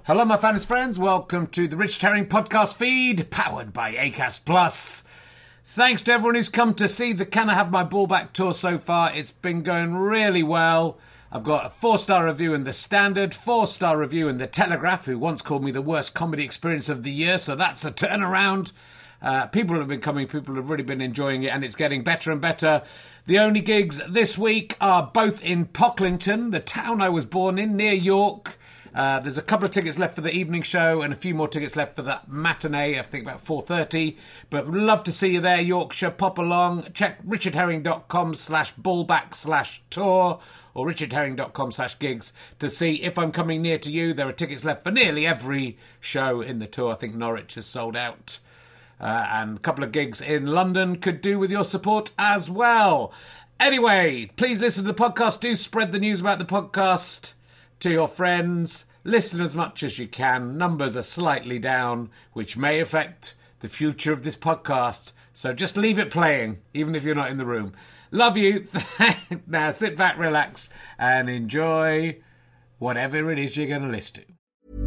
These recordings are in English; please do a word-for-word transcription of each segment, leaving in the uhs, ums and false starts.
Hello, my fans friends. Welcome to the Richard Herring podcast feed, powered by Acast Plus. Thanks to everyone who's come to see the Can I Have My Ball Back tour so far. It's been going really well. I've got a four-star review in The Standard, four-star review in The Telegraph, who once called me the worst comedy experience of the year, so that's a turnaround. Uh, people have been coming, people have really been enjoying it, and it's getting better and better. The only gigs this week are both in Pocklington, the town I was born in, near York. Uh, there's a couple of tickets left for the evening show and a few more tickets left for the matinee, I think about four thirty. But love to see you there, Yorkshire. Pop along. Check richardherring.com slash ballback slash tour or richardherring.com slash gigs to see if I'm coming near to you. There are tickets left for nearly every show in the tour. I think Norwich has sold out. Uh, and a couple of gigs in London could do with your support as well. Anyway, please listen to the podcast. Do spread the news about the podcast to your friends. Listen as much as you can. Numbers are slightly down, which may affect the future of this podcast. So just leave it playing, even if you're not in the room. Love you. Now sit back, relax, and enjoy whatever it is you're going to listen to.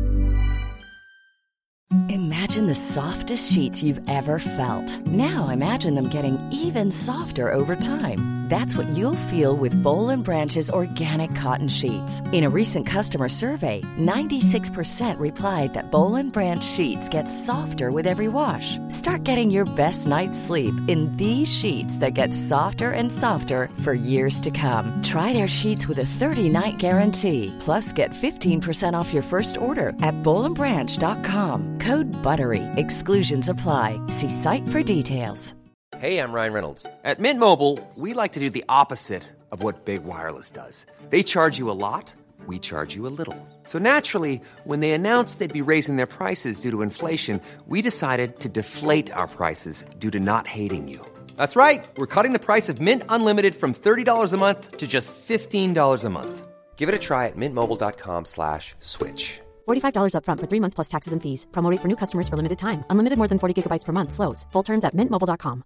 Imagine the softest sheets you've ever felt. Now imagine them getting even softer over time. That's what you'll feel with Boll and Branch's organic cotton sheets. In a recent customer survey, ninety-six percent replied that Boll and Branch sheets get softer with every wash. Start getting your best night's sleep in these sheets that get softer and softer for years to come. Try their sheets with a thirty-night guarantee. Plus, get fifteen percent off your first order at boll and branch dot com. Code BUTTERY. Exclusions apply. See site for details. Hey, I'm Ryan Reynolds. At Mint Mobile, we like to do the opposite of what Big Wireless does. They charge you a lot, we charge you a little. So naturally, when they announced they'd be raising their prices due to inflation, we decided to deflate our prices due to not hating you. That's right. We're cutting the price of Mint Unlimited from thirty dollars a month to just fifteen dollars a month. Give it a try at mintmobile.com slash switch. forty-five dollars up front for three months plus taxes and fees. Promo rate for new customers for limited time. Unlimited more than forty gigabytes per month slows. Full terms at mint mobile dot com.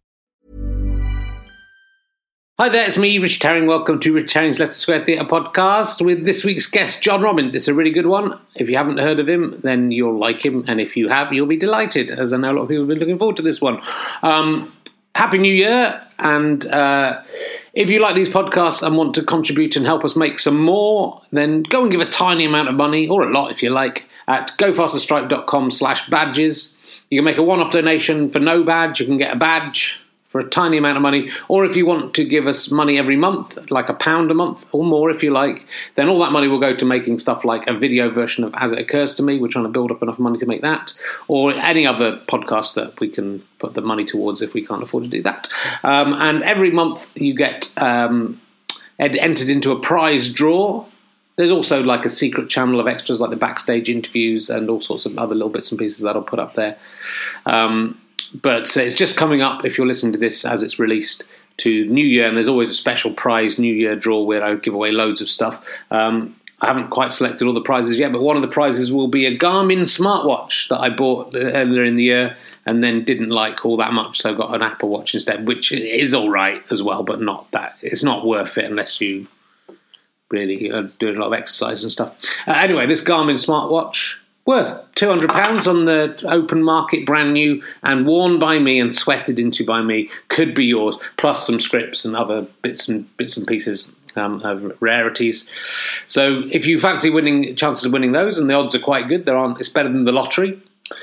Hi there, it's me, Richard Herring. Welcome to Richard Herring's Leicester Square Theatre podcast with this week's guest, John Robbins. It's a really good one. If you haven't heard of him, then you'll like him. And if you have, you'll be delighted, as I know a lot of people have been looking forward to this one. Um, Happy New Year. And uh, if you like these podcasts and want to contribute and help us make some more, then go and give a tiny amount of money, or a lot if you like, at gofasterstripe.com slash badges. You can make a one-off donation for no badge. You can get a badge for a tiny amount of money. Or if you want to give us money every month, like a pound a month or more if you like, then all that money will go to making stuff like a video version of As It Occurs to Me. We're trying to build up enough money to make that. Or any other podcast that we can put the money towards if we can't afford to do that. Um, and every month you get um, ed- entered into a prize draw. There's also like a secret channel of extras like the backstage interviews and all sorts of other little bits and pieces that I'll put up there. Um, but it's just coming up, if you're listening to this as it's released, to New Year, and there's always a special prize New Year draw where I give away loads of stuff. Um, I haven't quite selected all the prizes yet, but one of the prizes will be a Garmin smartwatch that I bought earlier in the year and then didn't like all that much, so I got an Apple Watch instead, which is all right as well, but not that. It's not worth it unless you really uh, doing a lot of exercise and stuff. Uh, anyway, this Garmin smartwatch, worth two hundred pounds on the open market, brand new, and worn by me and sweated into by me, could be yours, plus some scripts and other bits and bits and pieces um, of rarities. So if you fancy winning, chances of winning those, and the odds are quite good, there aren't, it's better than the lottery,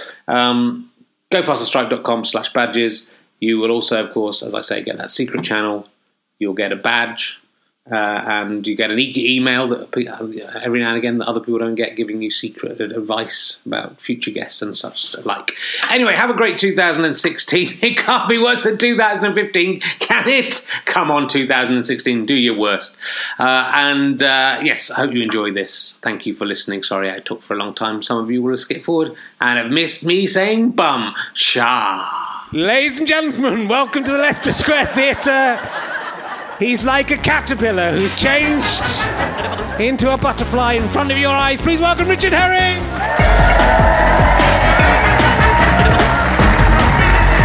um, gofasterstripe.com slash badges. You will also, of course, as I say, get that secret channel. You'll get a badge. Uh, and you get an e- email that every now and again that other people don't get, giving you secret advice about future guests and such like. Anyway, have a great two thousand sixteen. It can't be worse than two thousand fifteen, can it? Come on, two thousand sixteen, do your worst. Uh, and uh, yes, I hope you enjoy this. Thank you for listening. Sorry I took for a long time. Some of you will have skipped forward and have missed me saying bum cha. Ladies and gentlemen, welcome to the Leicester Square Theatre. He's like a caterpillar who's changed into a butterfly in front of your eyes. Please welcome Richard Herring!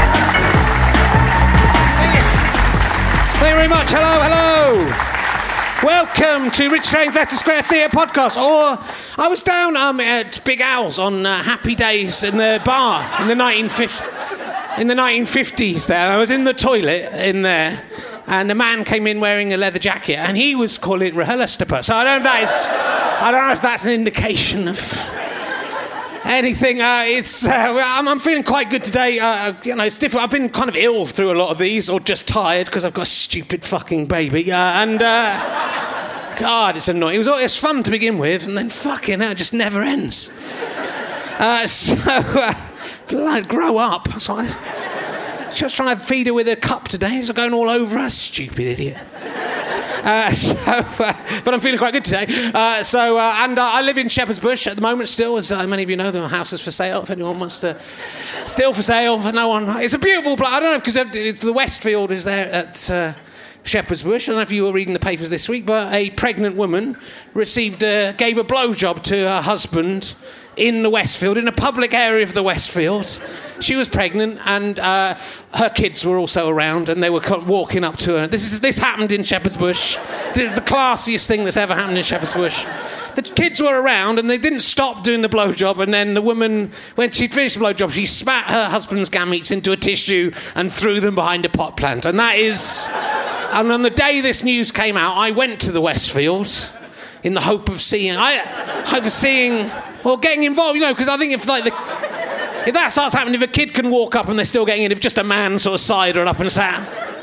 Thank you very much. Hello, hello. Welcome to Richard Herring's Leicester Square Theatre podcast. Or I was down um, at Big Al's on uh, Happy Days in the bar in the nineteen fifties. In the nineteen fifties, there I was in the toilet in there, and a man came in wearing a leather jacket, and he was calling it RHLSTP. So I don't know if that is, I don't know if that's an indication of anything. Uh, it's uh, I'm, I'm feeling quite good today. Uh, you know, it's different. I've been kind of ill through a lot of these, or just tired because I've got a stupid fucking baby. Uh, and uh, God, it's annoying. It was it's fun to begin with, and then fucking hell, it just never ends. Uh, so, uh, blood, grow up. So I just trying to feed her with a cup today. It's going all over her, stupid idiot. Uh, so, uh, but I'm feeling quite good today. Uh, so, uh, and uh, I live in Shepherd's Bush at the moment still, as uh, many of you know. The house is for sale. If anyone wants to, still for sale for no one. It's a beautiful place. I don't know because it's the Westfield is there at uh, Shepherd's Bush. I don't know if you were reading the papers this week, but a pregnant woman received, a, gave a blowjob to her husband in the Westfield, in a public area of the Westfield. She was pregnant, and uh, her kids were also around, and they were walking up to her. This is this happened in Shepherd's Bush. This is the classiest thing that's ever happened in Shepherd's Bush. The kids were around, and they didn't stop doing the blowjob. And then the woman, when she'd finished the blowjob, she spat her husband's gametes into a tissue and threw them behind a pot plant. And that is. And on the day this news came out, I went to the Westfield in the hope of seeing. I hope of seeing. Or getting involved, you know, because I think if like the if that starts happening, if a kid can walk up and they're still getting in, if just a man sort of sidled up and sat,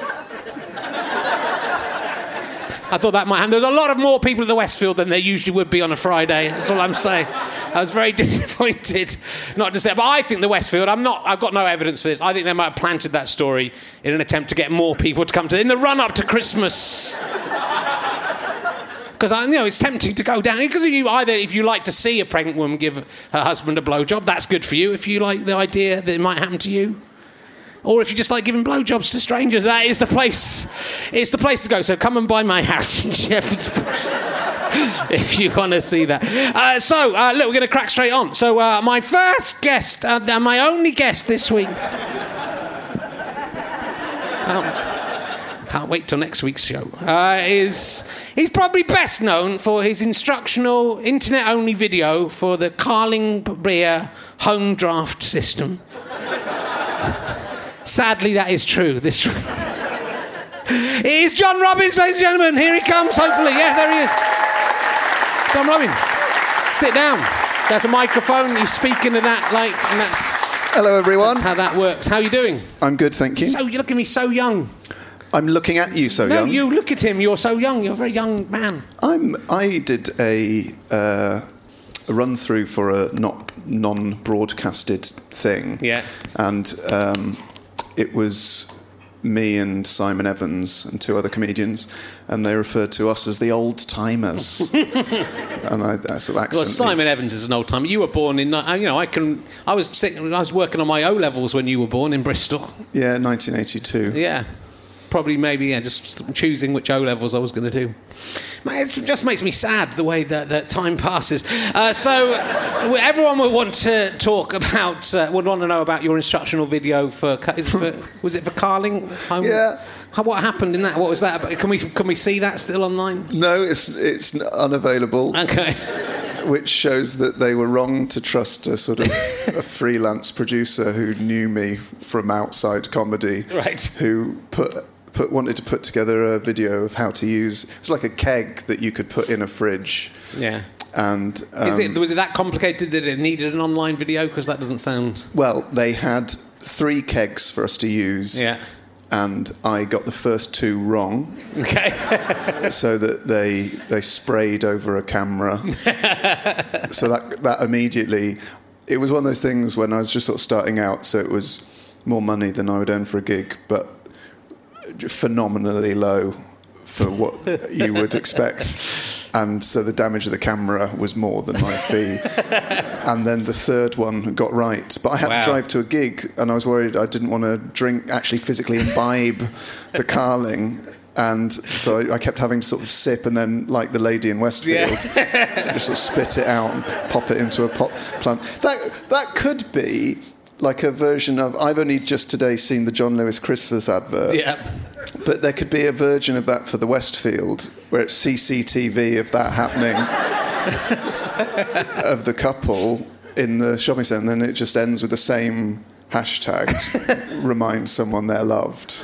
I thought that might happen. There's a lot of more people at the Westfield than there usually would be on a Friday. That's all I'm saying. I was very disappointed not to say, but I think the Westfield. I'm not. I've got no evidence for this. I think they might have planted that story in an attempt to get more people to come to in the run up to Christmas. Because, you know, it's tempting to go down. Because you either, if you like to see a pregnant woman give her husband a blowjob, that's good for you. If you like the idea that it might happen to you. Or if you just like giving blowjobs to strangers, that is the place. It's the place to go. So come and buy my house in Shepherd's Bush. If you want to see that. Uh, so, uh, look, we're going to crack straight on. So, uh, my first guest, uh, my only guest this week... Um, Can't wait till next week's show. Uh, is he's probably best known for his instructional internet-only video for the Carling Beer home draft system. Sadly, that is true. This it is John Robins, ladies and gentlemen. Here he comes. Hopefully, yeah, there he is. John Robins, sit down. There's a microphone. You speak into that, like, and that's. Hello, everyone. That's how that works. How are you doing? I'm good, thank you. So you look at me so young. I'm looking at you so no, young. No, you look at him. You're so young. You're a very young man. I'm. I did a, uh, a run through for a not non-broadcasted thing. Yeah. And um, it was me and Simon Evans and two other comedians, and they referred to us as the old timers. And I, I sort of accidentally... Well, Simon Evans is an old timer. You were born in. You know, I can. I was sitting, I was working on my O levels when you were born in Bristol. Yeah, nineteen eighty-two. Yeah. Probably, maybe, yeah, just choosing which O-levels I was going to do. It just makes me sad, the way that, that time passes. Uh, so, everyone would want to talk about, uh, would want to know about your instructional video for, is it for was it for Carling? Home? Yeah. How, what happened in that? What was that about? Can we, can we see that still online? No, it's it's unavailable. Okay. Which shows that they were wrong to trust a sort of a freelance producer who knew me from outside comedy. Right. Who put... Put, wanted to put together a video of how to use... It's like a keg that you could put in a fridge. Yeah. And um, Is it, was it that complicated that it needed an online video? Because that doesn't sound... Well, they had three kegs for us to use. Yeah. And I got the first two wrong. Okay. So that they they sprayed over a camera. So that that immediately... It was one of those things when I was just sort of starting out, so it was more money than I would earn for a gig, but... phenomenally low for what you would expect, and so the damage of the camera was more than my fee. And then the third one got right, but I had wow. to drive to a gig, and I was worried I didn't want to drink, actually physically imbibe the Carling, and so I, I kept having to sort of sip, and then, like the lady in Westfield, yeah. just sort of spit it out and pop it into a pot plant. That that could be like a version of... I've only just today seen the John Lewis Christmas advert. Yeah. But there could be a version of that for the Westfield, where it's C C T V of that happening, of the couple in the shopping centre, and then it just ends with the same hashtag, remind someone they're loved,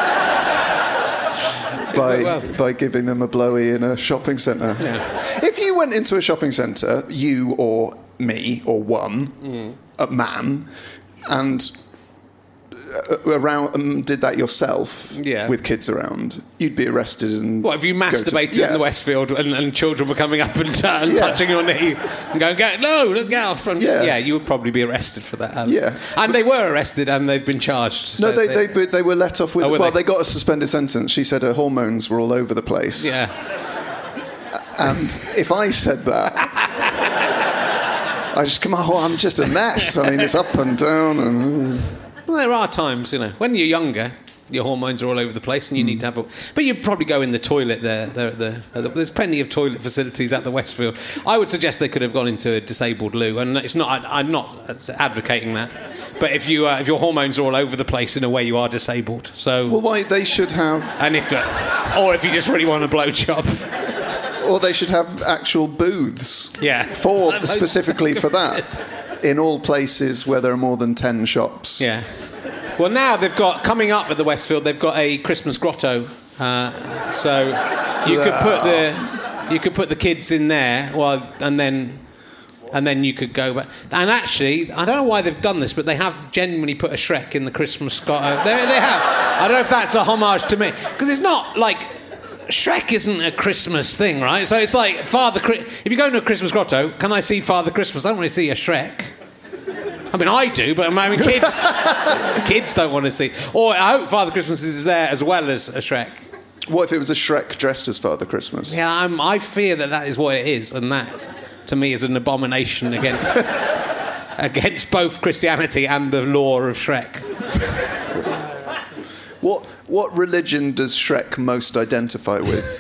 by well. by giving them a blowy in a shopping centre. Yeah. If you went into a shopping centre, you or me or one, mm. a man, and around um, did that yourself yeah. with kids around, you'd be arrested. And what if you masturbated to, yeah. in the Westfield and, and children were coming up and, t- and yeah. touching your knee and going, get, no, look, get off front. Yeah. yeah, you would probably be arrested for that. Um, yeah. And they were arrested and they've been charged. No, So they, they, they they were let off with... Oh, well, they? they got a suspended sentence. She said her hormones were all over the place. Yeah. And if I said that... I just come on, oh, I'm just a mess. I mean, it's up and down and... Well, there are times, you know, when you're younger, your hormones are all over the place and you mm. need to have a... But you'd probably go in the toilet there. there, there there's plenty of toilet facilities at the Westfield. I would suggest they could have gone into a disabled loo, and it's not... I, I'm not advocating that. But if you uh, if your hormones are all over the place, in a way, you are disabled. So... Well, why, they should have... And if... Uh, or if you just really want a blowjob... Or they should have actual booths. Yeah. For, specifically for that. In all places where there are more than ten shops. Yeah. Well, now they've got, coming up at the Westfield, they've got a Christmas grotto. Uh, so you could put the you could put the kids in there, well, and then and then you could go back. And actually, I don't know why they've done this, but they have genuinely put a Shrek in the Christmas grotto. They, they have. I don't know if that's a homage to me, because it's not like... Shrek isn't a Christmas thing, right? So it's like Father... If you go to a Christmas grotto, can I see Father Christmas? I don't want to see a Shrek. I mean, I do, but I mean, kids kids don't want to see... Or I hope Father Christmas is there as well as a Shrek. What if it was a Shrek dressed as Father Christmas? Yeah, I'm, I fear that that is what it is, and that, to me, is an abomination against against both Christianity and the lore of Shrek. What what religion does Shrek most identify with?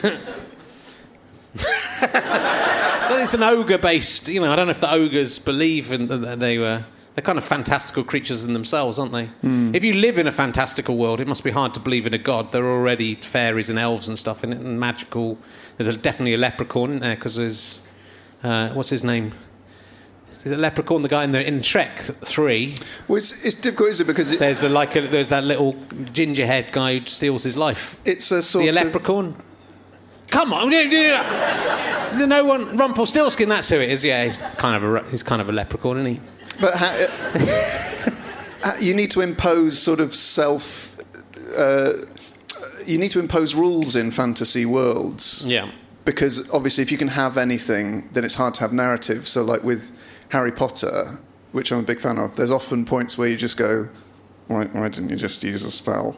Well, it's an ogre-based... You know, I don't know if the ogres believe in that they were... They're kind of fantastical creatures in themselves, aren't they? Mm. If you live in a fantastical world, it must be hard to believe in a god. There are already fairies and elves and stuff in it, and magical... There's a, definitely a leprechaun in there, because there's... Uh, what's his name? Is it Leprechaun, the guy in the in Shrek three? Well, it's, it's difficult, is it? Because it, there's a, like a, there's that little gingerhead guy who steals his life. It's a sort the of... Leprechaun. Come on, is there no one? Rumpelstiltskin. That's who it is. Yeah, he's kind of a he's kind of a leprechaun, isn't he? But ha- you need to impose sort of self. Uh, you need to impose rules in fantasy worlds. Yeah. Because obviously, if you can have anything, then it's hard to have narrative. So, like with Harry Potter, which I'm a big fan of, there's often points where you just go, why, why didn't you just use a spell?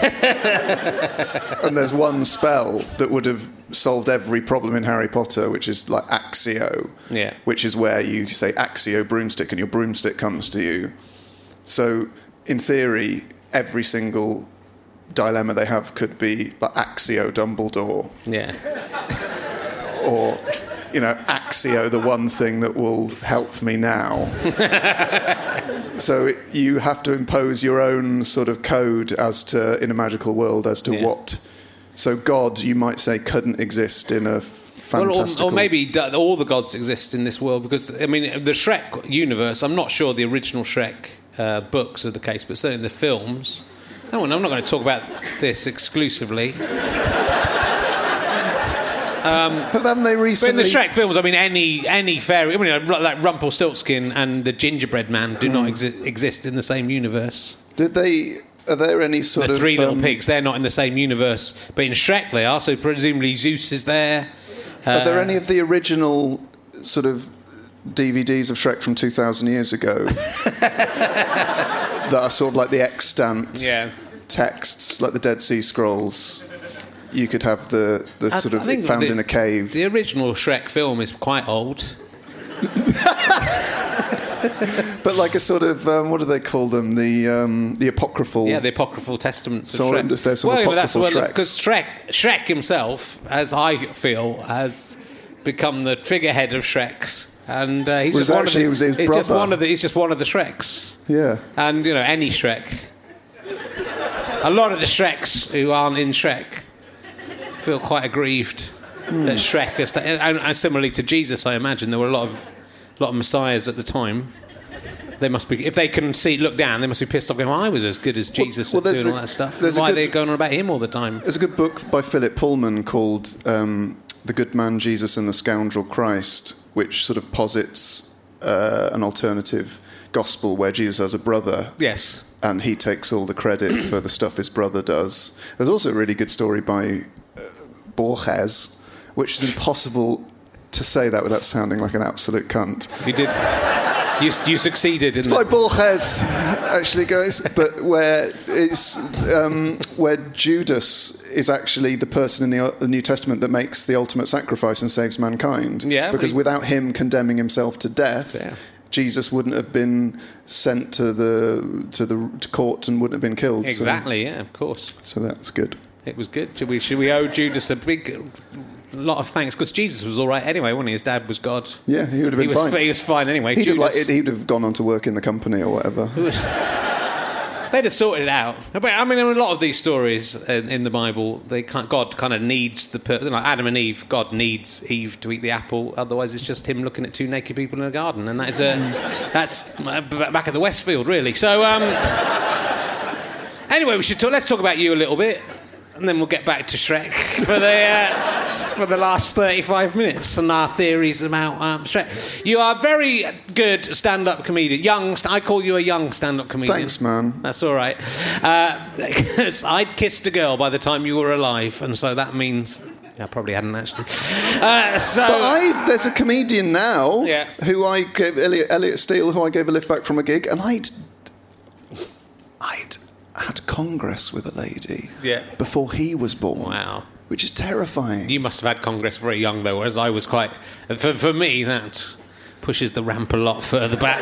And there's one spell that would have solved every problem in Harry Potter, which is like Accio, yeah. which is where you say Accio broomstick and your broomstick comes to you. So, in theory, every single dilemma they have could be like Accio Dumbledore. Yeah. Or, you know, Accio, the one thing that will help me now. So it, you have to impose your own sort of code as to, in a magical world, as to yeah. what... So God, you might say, couldn't exist in a fantastical... Well, or, or maybe all the gods exist in this world, because, I mean, the Shrek universe, I'm not sure the original Shrek uh, books are the case, but certainly the films... No, I'm not going to talk about this exclusively. Um, but haven't they recently... But in the Shrek films, I mean, any any fairy... I mean, like Rumpelstiltskin and the Gingerbread Man do not exi- exist in the same universe. Did they... Are there any sort the of... The Three Little um, Pigs, they're not in the same universe. But in Shrek they are, so presumably Zeus is there. Uh, are there any of the original sort of D V Ds of Shrek from two thousand years ago that are sort of like the extant yeah. texts, like the Dead Sea Scrolls? You could have the, the sort I, of I think found the, in a cave. The original Shrek film is quite old. But like a sort of, um, what do they call them? The um, the apocryphal... Yeah, the apocryphal testaments so of Shrek. If there's some well, apocryphal that's Shreks. Because Shrek, Shrek himself, as I feel, has become the figurehead of Shreks. And uh, he's was just one actually, of the, it was his he's brother. Just one of the, he's just one of the Shreks. Yeah. And, you know, any Shrek... A lot of the Shreks who aren't in Shrek feel quite aggrieved mm. that Shrek is... And, and similarly to Jesus, I imagine, there were a lot of, a lot of messiahs at the time. They must be, if they can see, look down, they must be pissed off going, well, I was as good as Jesus well, well, at doing a, all that stuff. Why good, are they going on about him all the time? There's a good book by Philip Pullman called um, The Good Man, Jesus and the Scoundrel Christ, which sort of posits uh, an alternative gospel where Jesus has a brother. Yes. And he takes all the credit for the stuff his brother does. There's also a really good story by uh, Borges, which is impossible to say that without sounding like an absolute cunt. You did... You, you succeeded in it's by Borges, actually, guys. But where it's um, where Judas is actually the person in the, the New Testament that makes the ultimate sacrifice and saves mankind. Yeah, because we, without him condemning himself to death, yeah. Jesus wouldn't have been sent to the to the to court and wouldn't have been killed. Exactly. So, yeah, of course. So that's good. It was good. Should we, should we owe Judas a big... A lot of thanks, because Jesus was all right anyway, wasn't he? His dad was God. Yeah, he would have been he was, fine. He was fine anyway. He'd, Judas, have, like, he'd have gone on to work in the company or whatever. Was, they'd have sorted it out. But I mean, a lot of these stories in, in the Bible, they can't, God kind of needs the person. Like Adam and Eve, God needs Eve to eat the apple. Otherwise, it's just him looking at two naked people in a garden, and that is a that's back at the Westfield, really. So um, anyway, we should talk. Let's talk about you a little bit, and then we'll get back to Shrek for the. Uh, for the last thirty-five minutes and our theories about um, Shrek. You are a very good stand-up comedian. Young, I call you a young stand-up comedian. Thanks, man. That's all right. Uh, I'd kissed a girl by the time you were alive, and so that means... I probably hadn't, actually. Uh, so, but I, there's a comedian now yeah. who I gave, Elliot, Elliot Steele, who I gave a lift back from a gig, and I'd... I'd had Congress with a lady yeah. before he was born. Wow. Which is terrifying. You must have had Congress very young, though, whereas I was quite... For, for me, that pushes the ramp a lot further back.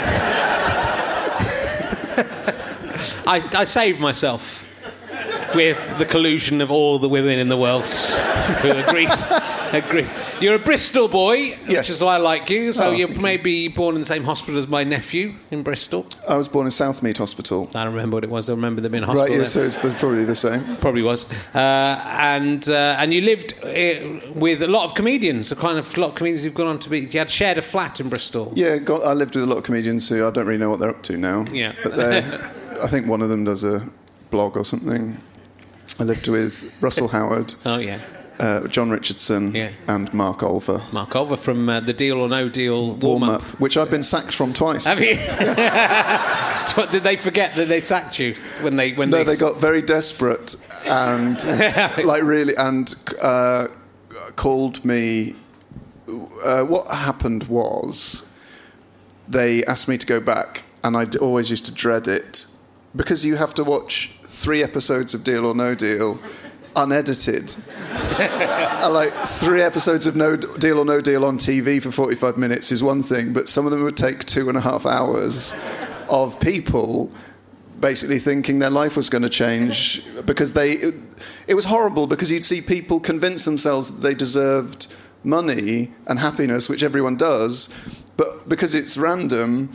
I, I saved myself with the collusion of all the women in the world who agreed. agreed. You're a Bristol boy, yes. which is why I like you. So oh, you're maybe born in the same hospital as my nephew in Bristol. I was born in Southmead Hospital. I don't remember what it was. I remember there being a hospital Right, yeah, there. so it's the, probably the same. Probably was. Uh, and uh, and you lived uh, with a lot of comedians, a kind of a lot of comedians who've gone on to be... You had shared a flat in Bristol. Yeah, got, I lived with a lot of comedians who I don't really know what they're up to now. Yeah. But I think one of them does a blog or something. I lived with Russell Howard. Oh, yeah. Uh, John Richardson yeah. and Mark Olver. Mark Olver from uh, the Deal or No Deal warm-up. warm-up. Which I've been sacked from twice. Have you? Did they forget that they sacked you when they... When no, they... they got very desperate and, like, really, and uh, called me... Uh, what happened was they asked me to go back, and I always used to dread it, because you have to watch three episodes of Deal or No Deal unedited. uh, like three episodes of No Deal or No Deal on T V for forty-five minutes is one thing, but some of them would take two and a half hours of people basically thinking their life was going to change because they... It, it was horrible because you'd see people convince themselves that they deserved money and happiness, which everyone does, but because it's random...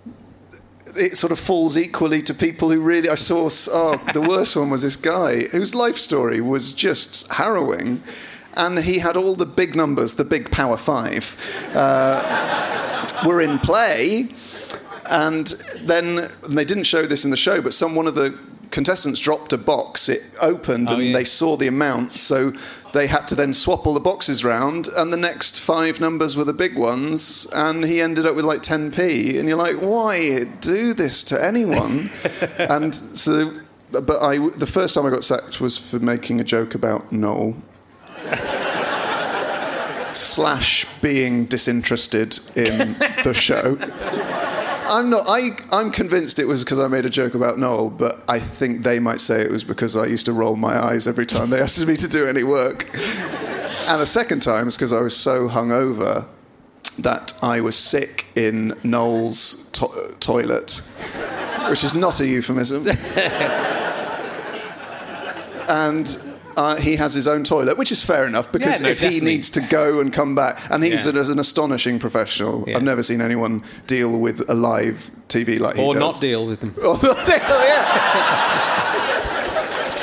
it sort of falls equally to people who really... I saw... Oh, the worst one was this guy whose life story was just harrowing. And he had all the big numbers, the big Power Five, uh, were in play. And then and they didn't show this in the show, but some one of the contestants dropped a box. It opened oh, and yeah. they saw the amount. So they had to then swap all the boxes round, and the next five numbers were the big ones, and he ended up with like ten p. And you're like, why do this to anyone? And so, but I, the first time I got sacked was for making a joke about Noel. Slash being disinterested in the show. I'm not. I, I'm convinced it was because I made a joke about Noel, but I think they might say it was because I used to roll my eyes every time they asked me to do any work. And the second time is because I was so hungover that I was sick in Noel's to- toilet, which is not a euphemism. And uh, he has his own toilet, which is fair enough, because yeah, no, if definitely. he needs to go and come back, and he's yeah. an, an astonishing professional. Yeah. I've never seen anyone deal with a live T V like he or does. not deal with them. Or not deal, yeah.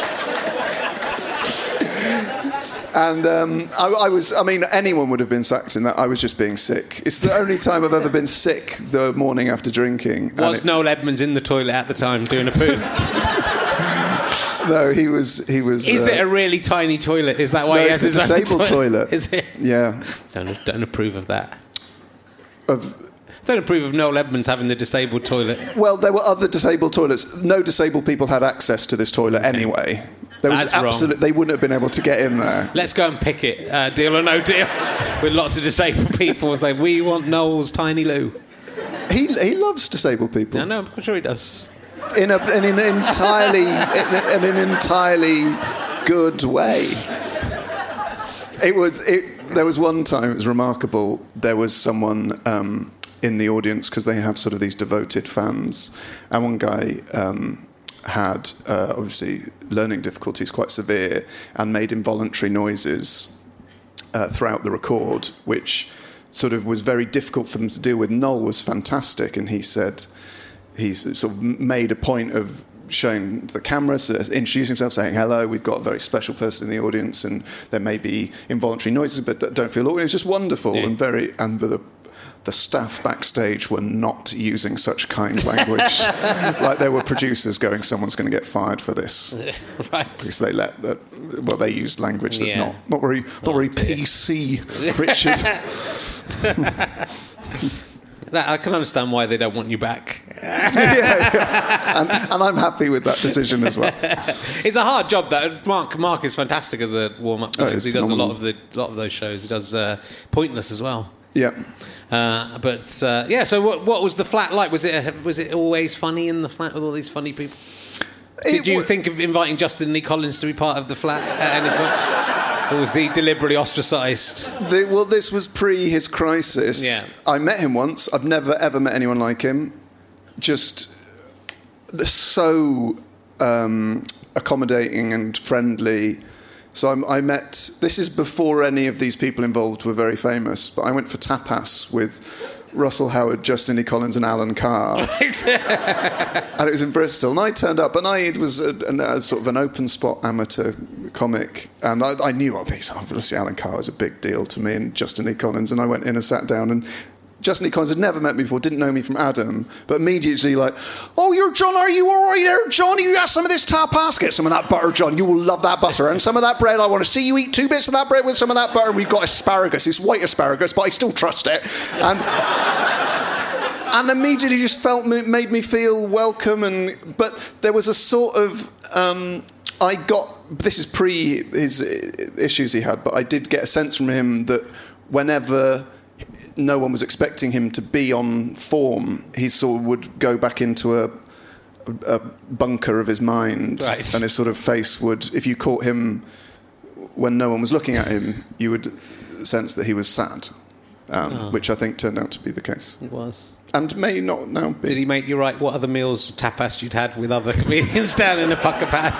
And um, I, I was, I mean, anyone would have been sacked in that. I was just being sick. It's the only time I've ever been sick the morning after drinking. Was it, Noel Edmonds in the toilet at the time doing a poo? No, he was. He was. Is uh, it a really tiny toilet? Is that why no, he it's has a his own disabled toilet. Is it? Yeah. Don't, don't approve of that. Of. Don't approve of Noel Edmonds having the disabled toilet. Well, there were other disabled toilets. No disabled people had access to this toilet anyway. There was That's absolute. wrong. They wouldn't have been able to get in there. Let's go and pick it, uh, deal or no deal, with lots of disabled people and say, we want Noel's tiny loo. He he loves disabled people. No, no, I'm sure he does. In, a, in an entirely in, in an entirely good way. It was. It, there was one time it was remarkable. There was someone um, in the audience because they have sort of these devoted fans, and one guy um, had uh, obviously learning difficulties quite severe and made involuntary noises uh, throughout the record, which sort of was very difficult for them to deal with. Noel was fantastic, and he said. He sort of made a point of showing the camera, so introducing himself, saying, hello, we've got a very special person in the audience and there may be involuntary noises, but don't feel awkward. It was just wonderful yeah. and very... And the, the staff backstage were not using such kind language. Like there were producers going, someone's going to get fired for this. Right. Because they let... Uh, well, they used language that's yeah. not, not very, not oh, very dear. P C, Richard. That, I can understand why they don't want you back. yeah, yeah. And, and I'm happy with that decision as well. It's a hard job. That Mark Mark is fantastic as a warm-up. Oh, he does phenomenal. a lot of the lot of those shows. He does uh, Pointless as well. Yeah. Uh, but uh, yeah. So what what was the flat like? Was it a, was it always funny in the flat with all these funny people? Did It you wa- think of inviting Justin Lee Collins to be part of the flat at any point? Or was he deliberately ostracised? The, well, this was pre his crisis. Yeah. I met him once. I've never, ever met anyone like him. Just so um, accommodating and friendly. So I'm, I met... This is before any of these people involved were very famous, but I went for tapas with Russell Howard, Justin Lee Collins and Alan Carr. Right. And it was in Bristol. And I turned up, and I was a, a, a sort of an open spot amateur comic. And I, I knew all these. Obviously, Alan Carr was a big deal to me, and Justin Lee Collins. And I went in and sat down, and Justin Lee Collins had never met me before, didn't know me from Adam, but immediately like, oh, you're John, are you all right there, John? You got some of this tapas? Get some of that butter, John. You will love that butter. And some of that bread, I want to see you eat two bits of that bread with some of that butter. We've got asparagus. It's white asparagus, but I still trust it. And... And immediately just felt made me feel welcome, and but there was a sort of um, I got this is pre his issues he had, but I did get a sense from him that whenever no one was expecting him to be on form, he sort of would go back into a, a bunker of his mind, right. And his sort of face would, if you caught him when no one was looking at him, you would sense that he was sad, um, oh. which I think turned out to be the case. It was. And may not now be. Did he make you write what other meals, tapas you'd had with other comedians down in the pucker patch?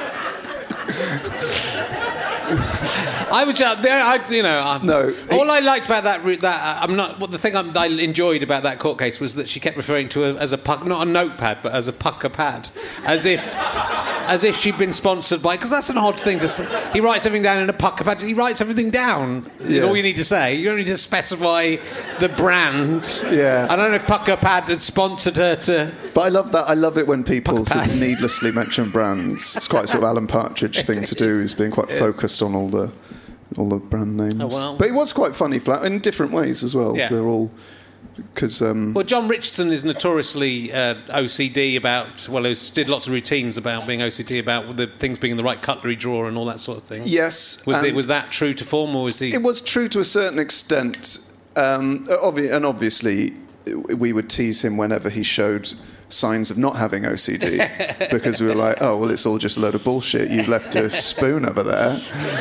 I was out there. I, you know, I, No, All he- I liked about that, that uh, I'm not. Well, the thing I'm, I enjoyed about that court case was that she kept referring to it as a puck, not a notepad, but as a pucker pad, as if, as if she'd been sponsored by. Because that's an odd thing to say. He writes everything down in a pucker pad. He writes everything down. Is Yeah. all you need to say. You don't need to specify the brand. Yeah. I don't know if Pucker Pad had sponsored her to. But I love that. I love it when people sort of Pucker. needlessly mention brands. It's quite a sort of Alan Partridge thing to do, is being quite focused on all the all the brand names. Oh, well. But it was quite funny, flat in different ways as well. Yeah. They're all because um, Well, John Richardson is notoriously uh, O C D about. Well, he did lots of routines about being O C D about the things being in the right cutlery drawer and all that sort of thing. yes, Was and it was that true to form, or was he? it was true to a certain extent, um, obvi- and obviously we would tease him whenever he showed signs of not having O C D because we were like, oh well, it's all just a load of bullshit. You've left a spoon over there.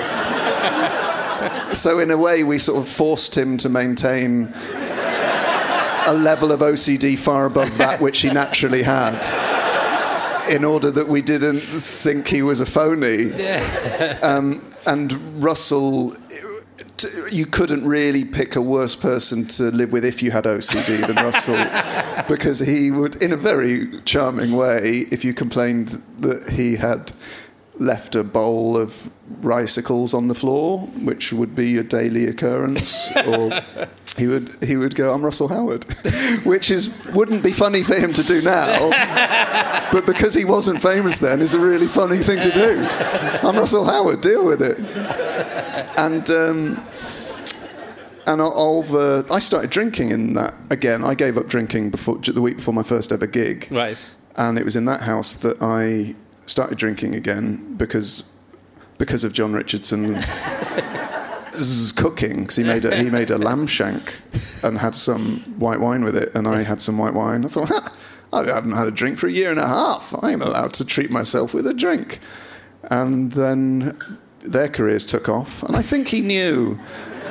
So in a way, we sort of forced him to maintain a level of O C D far above that which he naturally had, in order that we didn't think he was a phony. Yeah. Um, and Russell, t- you couldn't really pick a worse person to live with if you had O C D than Russell, because he would, in a very charming way, if you complained that he had left a bowl of ricicles on the floor, which would be a daily occurrence, or he would he would go, "I'm Russell Howard," which is wouldn't be funny for him to do now, but because he wasn't famous then, is a really funny thing to do. I'm Russell Howard, deal with it. And um, and I'll, uh, I started drinking in that again. I gave up drinking before the week before my first ever gig, right? And it was in that house that I started drinking again because because of John Richardson's cooking, because he made a, he made a lamb shank and had some white wine with it, and I had some white wine. I thought, ha, I haven't had a drink for a year and a half. I'm allowed to treat myself with a drink. And then their careers took off, and I think he knew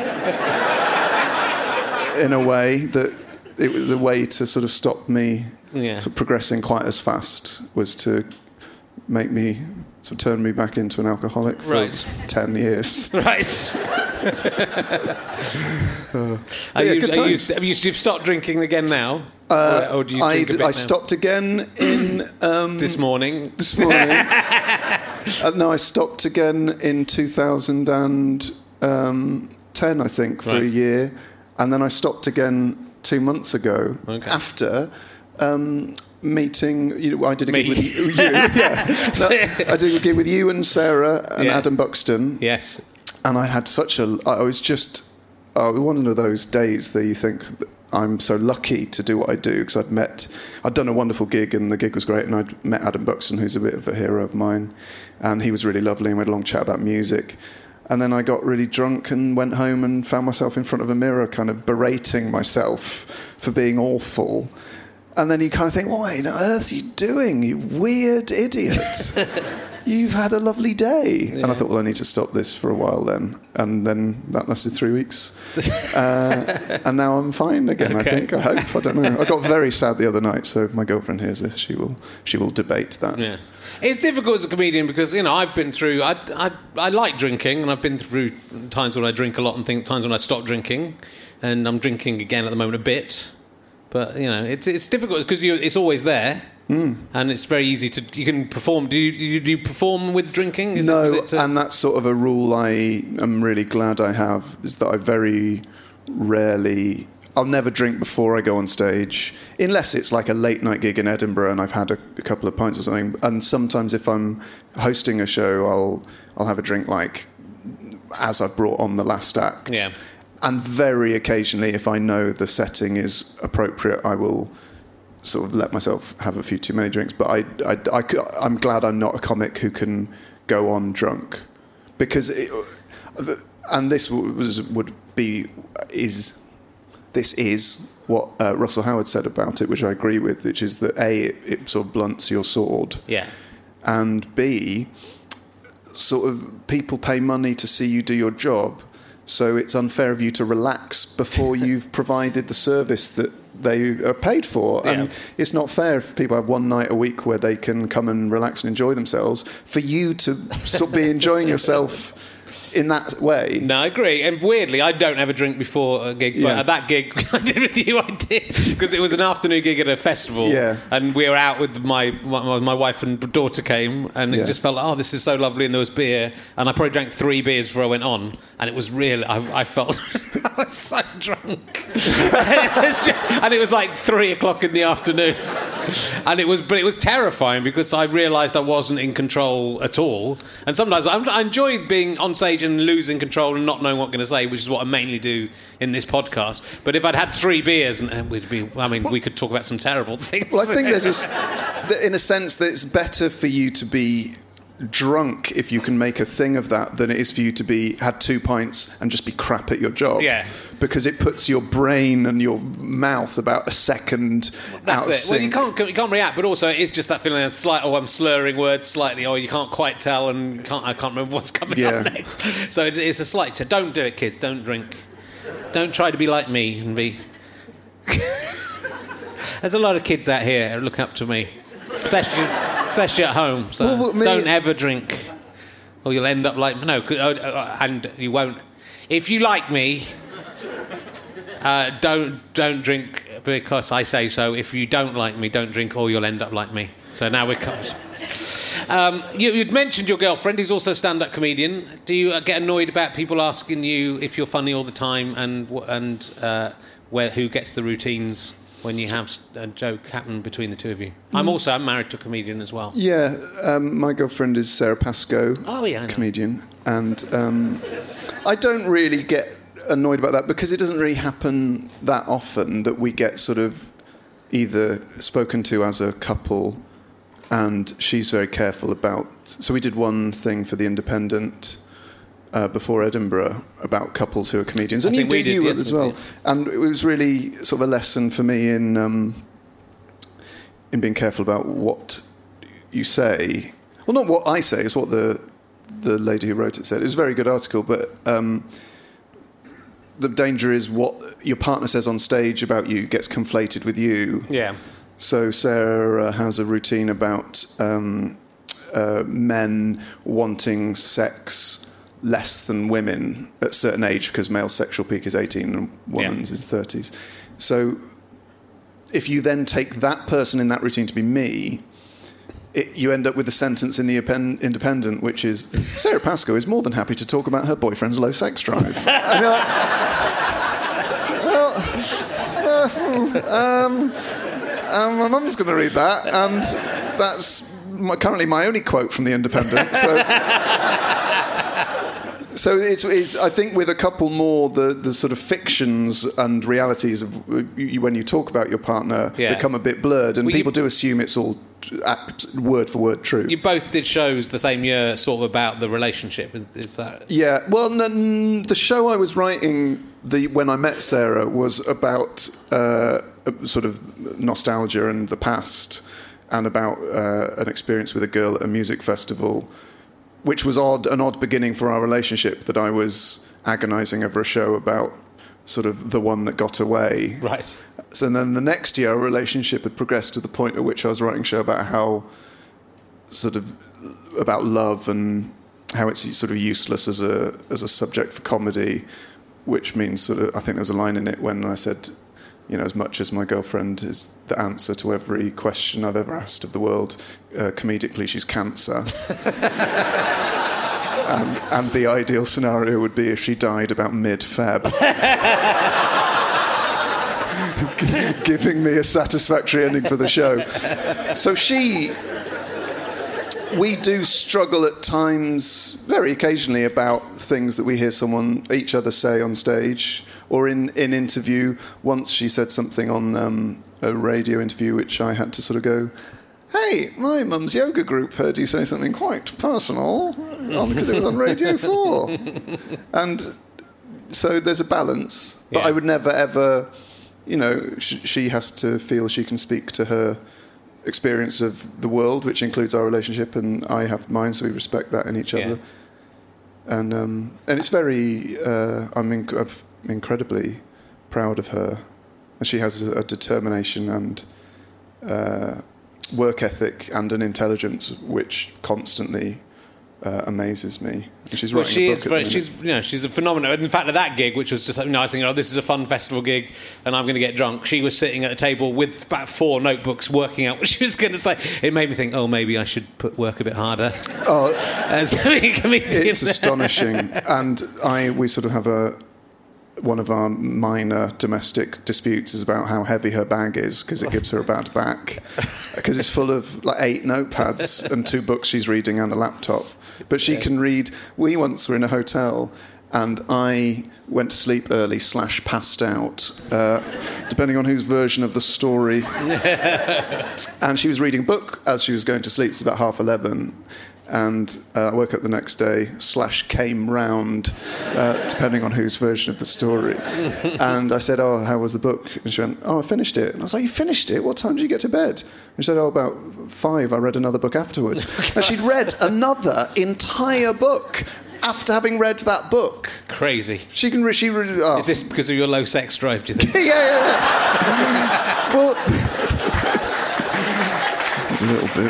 in a way that it was the way to sort of stop me yeah. sort of progressing quite as fast was to make me, sort of turn me back into an alcoholic for right. ten years. Right. uh, are yeah, you, good are you, times. have you you've stopped drinking again now? Uh, or, or do you I, drink a bit I now? stopped again in... Um, this morning. This morning. uh, no, I stopped again in two thousand ten, I think, for right. a year. And then I stopped again two months ago okay. after... Um, meeting, you know, I did a Me. gig with you. you yeah, no, I did a gig with you and Sarah and yeah. Adam Buxton. Yes, and I had such a. I was just oh, one of those days that you think I'm so lucky to do what I do because I'd met, I'd done a wonderful gig and the gig was great, and I'd met Adam Buxton, who's a bit of a hero of mine, and he was really lovely, and we had a long chat about music. And then I got really drunk and went home and found myself in front of a mirror, kind of berating myself for being awful. And then you kind of think, what on earth are you doing, you weird idiot? You've had a lovely day. Yeah. And I thought, well, I need to stop this for a while then. And then that lasted three weeks. uh, and now I'm fine again, okay. I think. I hope. I don't know. I got very sad the other night, so if my girlfriend hears this, she will she will debate that. Yeah. It's difficult as a comedian because, you know, I've been through... I, I, I like drinking, and I've been through times when I drink a lot and think, times when I stop drinking. And I'm drinking again at the moment a bit. But, you know, it's it's difficult because it's always there, mm. and it's very easy to... You can perform... Do you, do you perform with drinking? Is no, it, is it to... and that's sort of a rule I am really glad I have, is that I very rarely... I'll never drink before I go on stage, unless it's like a late-night gig in Edinburgh and I've had a, a couple of pints or something. And sometimes if I'm hosting a show, I'll I'll have a drink, like, as I've brought on the last act. Yeah. And very occasionally, if I know the setting is appropriate, I will sort of let myself have a few too many drinks. But I, I, I, I'm glad I'm not a comic who can go on drunk. Because, it, and this was, would be, is, this is what uh, Russell Howard said about it, which I agree with, which is that A, it, it sort of blunts your sword. Yeah. And B, sort of people pay money to see you do your job. So it's unfair of you to relax before you've provided the service that they are paid for. Yeah. And it's not fair if people have one night a week where they can come and relax and enjoy themselves, for you to sort of be enjoying yourself in that way. No, I agree. And weirdly, I don't ever drink before a gig, but Yeah. at that gig I did with you, I did, because it was an afternoon gig at a festival, Yeah. and we were out with my my, my wife and daughter came, and it Yeah. just felt like, oh, this is so lovely, and there was beer, and I probably drank three beers before I went on, and it was really, I, I felt, I was so drunk. it was just, and it was like three o'clock in the afternoon. And it was, but it was terrifying because I realised I wasn't in control at all. And sometimes I, I enjoy being on stage and losing control and not knowing what I'm going to say, which is what I mainly do in this podcast. But if I'd had three beers, and, and we'd be, I mean, we could talk about some terrible things. Well, I think there's this, that in a sense that it's better for you to be drunk, if you can make a thing of that, than it is for you to be had two pints and just be crap at your job. Yeah. Because it puts your brain and your mouth about a second That's out of it. sync. Well, you can't you can't react, but also it is just that feeling of slight. Oh, I'm slurring words slightly. Or you can't quite tell, and can't I can't remember what's coming Yeah. up next. So it, it's a slight. T- don't do it, kids. Don't drink. Don't try to be like me and be. There's a lot of kids out here who look up to me, especially especially at home. So Well, me- don't ever drink, or you'll end up like no. And you won't. If you like me. Uh, don't don't drink because I say so. If you don't like me, don't drink, or you'll end up like me. So now we're covered. Um, you, you'd mentioned your girlfriend, who's also a stand-up comedian. Do you uh, get annoyed about people asking you if you're funny all the time, and and uh, where who gets the routines when you have a joke happen between the two of you? Mm. I'm also I'm married to a comedian as well. Yeah, um, my girlfriend is Sarah Pascoe. Oh yeah, I know. Comedian, and um, I don't really get annoyed about that because it doesn't really happen that often that we get sort of either spoken to as a couple, and she's very careful about. So we did one thing for The Independent uh, before Edinburgh about couples who are comedians, and I you think we did did you yes, as well. Did. And it was really sort of a lesson for me in um, in being careful about what you say. Well, not what I say, it's what the the lady who wrote it said. It was a very good article, but. Um, The danger is what your partner says on stage about you gets conflated with you. Yeah. So Sarah has a routine about um, uh, men wanting sex less than women at a certain age because male sexual peak is eighteen and women's yeah. is thirties. So if you then take that person in that routine to be me, It, you end up with a sentence in the Independent, which is, Sarah Pascoe is more than happy to talk about her boyfriend's low sex drive. And you're like, well, uh, um, um, my mum's going to read that, and that's my, currently my only quote from the Independent. So, so it's, it's, I think with a couple more, the, the sort of fictions and realities of you, when you talk about your partner yeah. become a bit blurred, and well, people you, do assume it's all word for word true. You both did shows the same year, sort of about the relationship. Is that? Yeah. Well, n- the show I was writing, the when I met Sarah, was about uh, a sort of nostalgia and the past, and about uh, an experience with a girl at a music festival, which was odd, an odd beginning for our relationship. That I was agonising over a show about sort of the one that got away. Right. So then the next year, our relationship had progressed to the point at which I was writing a show about how, sort of, about love and how it's sort of useless as a as a subject for comedy, which means sort of, I think there was a line in it when I said, you know, as much as my girlfriend is the answer to every question I've ever asked of the world, uh, comedically she's cancer. and, and the ideal scenario would be if she died about mid-Feb. Giving me a satisfactory ending for the show. So she... We do struggle at times, very occasionally, about things that we hear someone, each other say on stage or in, in interview. Once she said something on um, a radio interview which I had to sort of go, hey, my mum's yoga group heard you say something quite personal because it was on Radio four. And so there's a balance. But yeah. I would never, ever... You know, sh- she has to feel she can speak to her experience of the world, which includes our relationship, and I have mine, so we respect that in each yeah. other. And um, and it's very, uh, I'm, inc- I'm incredibly proud of her. And she has a, a determination and uh, work ethic and an intelligence which constantly uh, amazes me. And she's well, writing she a book is at very, the she's you know she's a phenomenon. In fact, at that gig, which was just you know, I was thinking, oh, this is a fun festival gig, and I'm going to get drunk. She was sitting at a table with about four notebooks, working out what she was going to say. It made me think, oh, maybe I should put work a bit harder. Oh, as a comedian. It's astonishing, and I we sort of have a. One of our minor domestic disputes is about how heavy her bag is because it gives her a bad back. Because it's full of like eight notepads and two books she's reading and a laptop. But she yeah. can read. We once were in a hotel and I went to sleep early slash passed out, uh, depending on whose version of the story. And she was reading a book as she was going to sleep. It's about half eleven. And uh, I woke up the next day, slash came round, uh, depending on whose version of the story. And I said, oh, how was the book? And she went, oh, I finished it. And I was like, you finished it? What time did you get to bed? And she said, oh, about five. I read another book afterwards. And she'd read another entire book after having read that book. Crazy. She can... Re- she re- oh. Is this because of your low sex drive, do you think? yeah, yeah, yeah. Well... A little bit.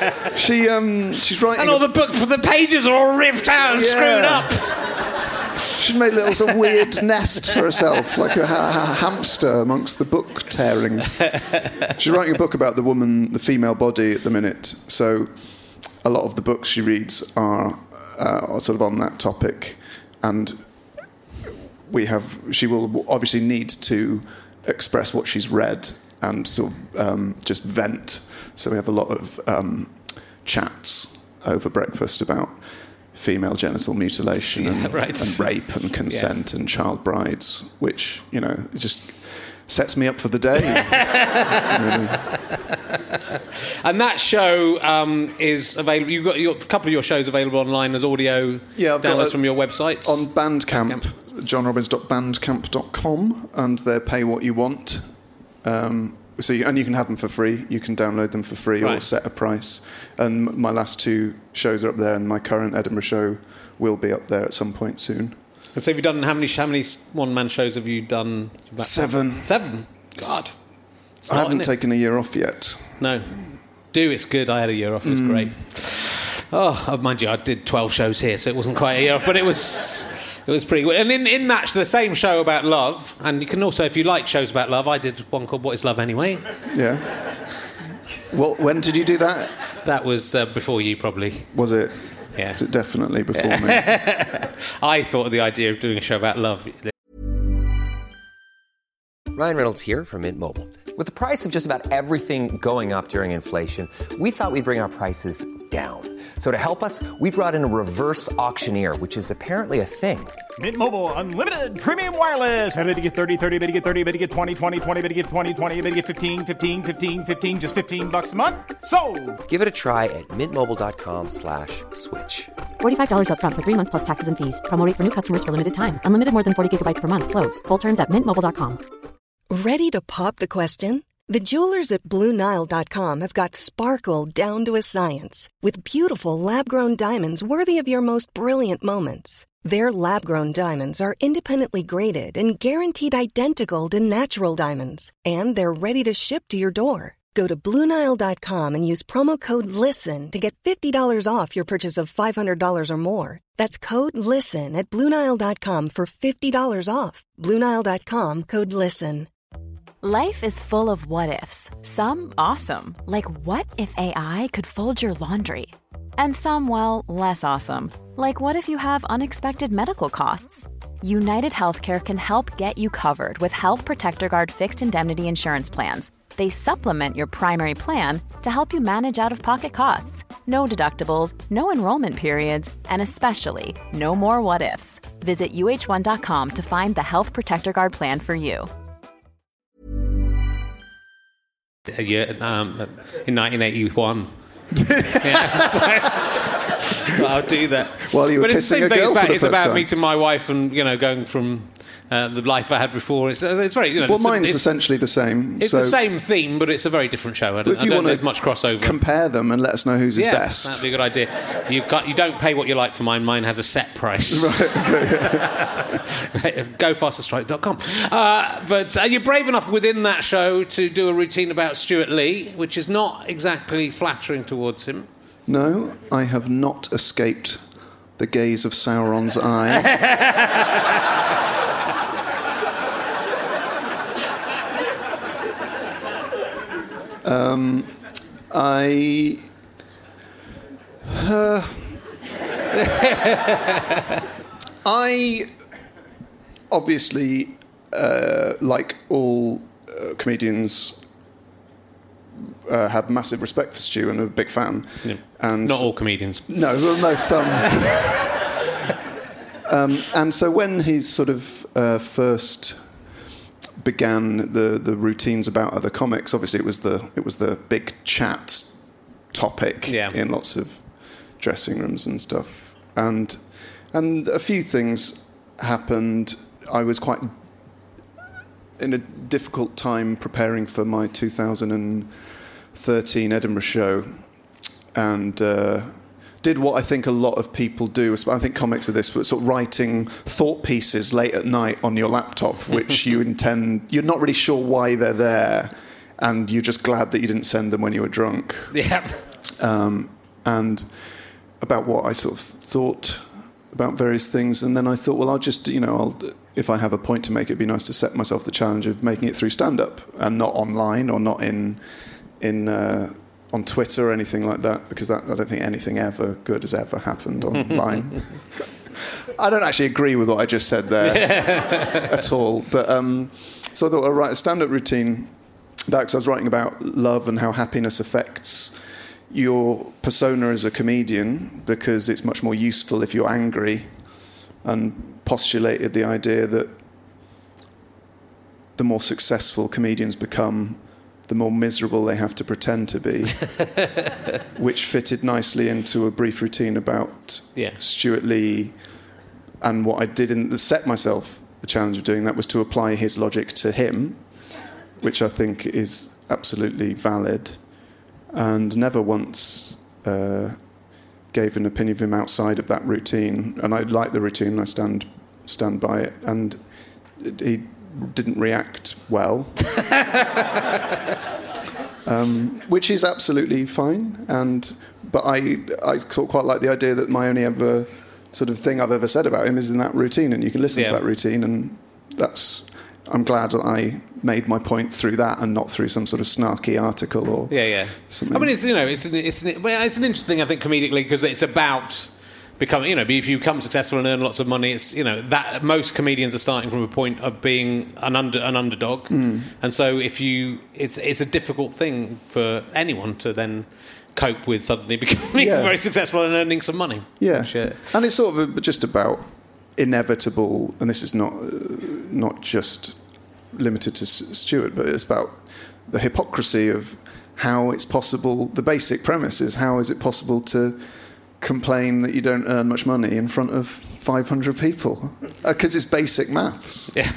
She, um, she's writing... And all the book, the pages are all ripped out and yeah. screwed up. She's made a little sort of weird nest for herself, like a, ha- a hamster amongst the book tearings. She's writing a book about the woman, the female body at the minute. So a lot of the books she reads are, uh, are sort of on that topic. And we have, she will obviously need to express what she's read and sort of um, just vent. So we have a lot of um, chats over breakfast about female genital mutilation yeah, and, right. and rape and consent yes. and child brides, which, you know, it just sets me up for the day. Really. And that show um, is available. You've got your, a couple of your shows available online as audio yeah, I've downloads got a, from your website. On Bandcamp, Bandcamp. john robbins dot bandcamp dot com, and they're pay what you want. Um, so you, and you can have them for free. You can download them for free right. or set a price. And my last two shows are up there, and my current Edinburgh show will be up there at some point soon. And so have you done, how many how many one-man shows have you done? Seven. Seven? God. I haven't taken a year off yet. No. Do, it's good. I had a year off. It was mm. great. Oh, mind you, I did twelve shows here, so it wasn't quite a year off, but it was... It was pretty good. And in, in that, the same show about love, and you can also, if you like shows about love, I did one called What is Love Anyway? Yeah. Well, when did you do that? That was uh, before you, probably. Was it? Yeah. Definitely before me. I thought of the idea of doing a show about love. Ryan Reynolds here from Mint Mobile. With the price of just about everything going up during inflation, we thought we'd bring our prices down. So to help us, we brought in a reverse auctioneer, which is apparently a thing. Mint Mobile Unlimited Premium Wireless. How to get thirty, thirty, how to get thirty, how to get twenty, twenty, twenty, how to get twenty, twenty, how to get fifteen, fifteen, fifteen, fifteen, just fifteen bucks a month? Sold! Give it a try at mintmobile.com slash switch. forty-five dollars up front for three months plus taxes and fees. Promo rate for new customers for limited time. Unlimited more than forty gigabytes per month. Slows full terms at mint mobile dot com. Ready to pop the question? The jewelers at Blue Nile dot com have got sparkle down to a science with beautiful lab-grown diamonds worthy of your most brilliant moments. Their lab-grown diamonds are independently graded and guaranteed identical to natural diamonds, and they're ready to ship to your door. Go to Blue Nile dot com and use promo code LISTEN to get fifty dollars off your purchase of five hundred dollars or more. That's code LISTEN at Blue Nile dot com for fifty dollars off. Blue Nile dot com, code LISTEN. Life is full of what-ifs. Some awesome, like what if A I could fold your laundry? And some, well, less awesome, like what if you have unexpected medical costs? United Healthcare can help get you covered with Health Protector Guard fixed indemnity insurance plans. They supplement your primary plan to help you manage out-of-pocket costs. No deductibles, no enrollment periods, and especially no more what-ifs. Visit U H one dot com to find the Health Protector Guard plan for you. A year, um, in nineteen eighty-one. Yeah, so, well, I'll do that. While you were but it's the kissing same a thing. girl It's about, for the it's first about time. meeting my wife and, you know, going from uh, the life I had before. It's, it's very, you know... Well, it's, mine's it's, essentially the same. It's so the same theme, but it's a very different show. I don't, if you I don't want think there's much crossover. Compare them and let us know whose is yeah, best. that'd be a good idea. You can't, you don't pay what you like for mine. Mine has a set price. Right. go faster strike dot com. Uh, but are you brave enough within that show to do a routine about Stuart Lee, which is not exactly flattering towards him? No, I have not escaped the gaze of Sauron's eye. um, I... Uh, I obviously, uh, like all uh, comedians, uh, had massive respect for Stu and a big fan. Yeah. And not all comedians. No, no, some. um, and so when he's sort of uh, first began the, the routines about other comics, obviously it was the it was the big chat topic yeah. in lots of dressing rooms and stuff. And and a few things happened. I was quite in a difficult time preparing for my two thousand thirteen Edinburgh show, and uh, did what I think a lot of people do. I think comics are this, but sort of writing thought pieces late at night on your laptop, which you intend, you're not really sure why they're there, and you're just glad that you didn't send them when you were drunk. Yeah. Um, and about what I sort of thought about various things, and then I thought, well, I'll just, you know, I'll, if I have a point to make, it'd be nice to set myself the challenge of making it through stand-up and not online or not in in uh, on Twitter or anything like that, because that, I don't think anything ever good has ever happened online. I don't actually agree with what I just said there at all, but um, so I thought I'll write a stand-up routine about, because I was writing about love and how happiness affects your persona as a comedian, because it's much more useful if you're angry, and postulated the idea that the more successful comedians become, the more miserable they have to pretend to be, which fitted nicely into a brief routine about yeah. Stuart Lee. And what I did in set myself the challenge of doing that was to apply his logic to him, which I think is absolutely valid, and never once uh, gave an opinion of him outside of that routine. And I like the routine, I stand stand by it, and he didn't react well, um, which is absolutely fine. And but I I quite like the idea that my only ever sort of thing I've ever said about him is in that routine, and you can listen yeah. to that routine, and that's. I'm glad that I made my point through that and not through some sort of snarky article or yeah, yeah. something. I mean, it's you know, it's it's well, it's an interesting thing, I think, comedically, because it's about becoming, you know, if you become successful and earn lots of money, it's, you know, that most comedians are starting from a point of being an under an underdog, mm. and so if you, it's it's a difficult thing for anyone to then cope with suddenly becoming yeah. very successful and earning some money. Yeah, which, uh, and it's sort of a, just about inevitable, and this is not uh, not just limited to Stuart, but it's about the hypocrisy of how it's possible. The basic premise is, how is it possible to complain that you don't earn much money in front of five hundred people? Because uh, it's basic maths. Yeah.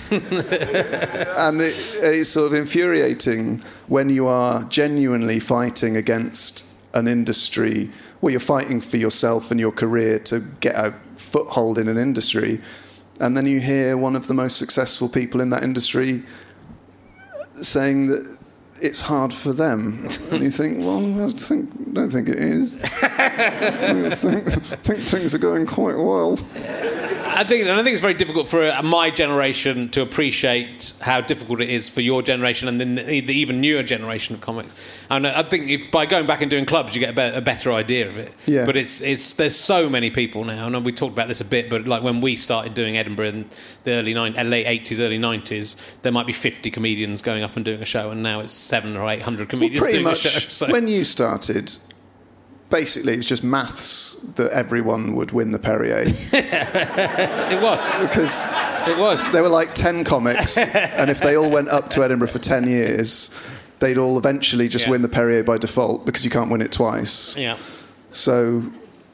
And it, it's sort of infuriating when you are genuinely fighting against an industry where you're fighting for yourself and your career to get a foothold in an industry, and then you hear one of the most successful people in that industry saying that it's hard for them, and you think, well, I think, don't think it is. I think, I think things are going quite well. I think, and I think it's very difficult for uh, my generation to appreciate how difficult it is for your generation and then the, the even newer generation of comics. And I think if by going back and doing clubs, you get a, be- a better idea of it. Yeah. But it's it's there's so many people now, and we talked about this a bit. But like when we started doing Edinburgh in the early nine, late eighties, early nineties, there might be fifty comedians going up and doing a show, and now it's seven or eight hundred comedians well, pretty doing much, a show. So. When you started, basically, it was just maths that everyone would win the Perrier. It was. Because it was. There were like ten comics, and if they all went up to Edinburgh for ten years, they'd all eventually just yeah. win the Perrier by default, because you can't win it twice. Yeah. So,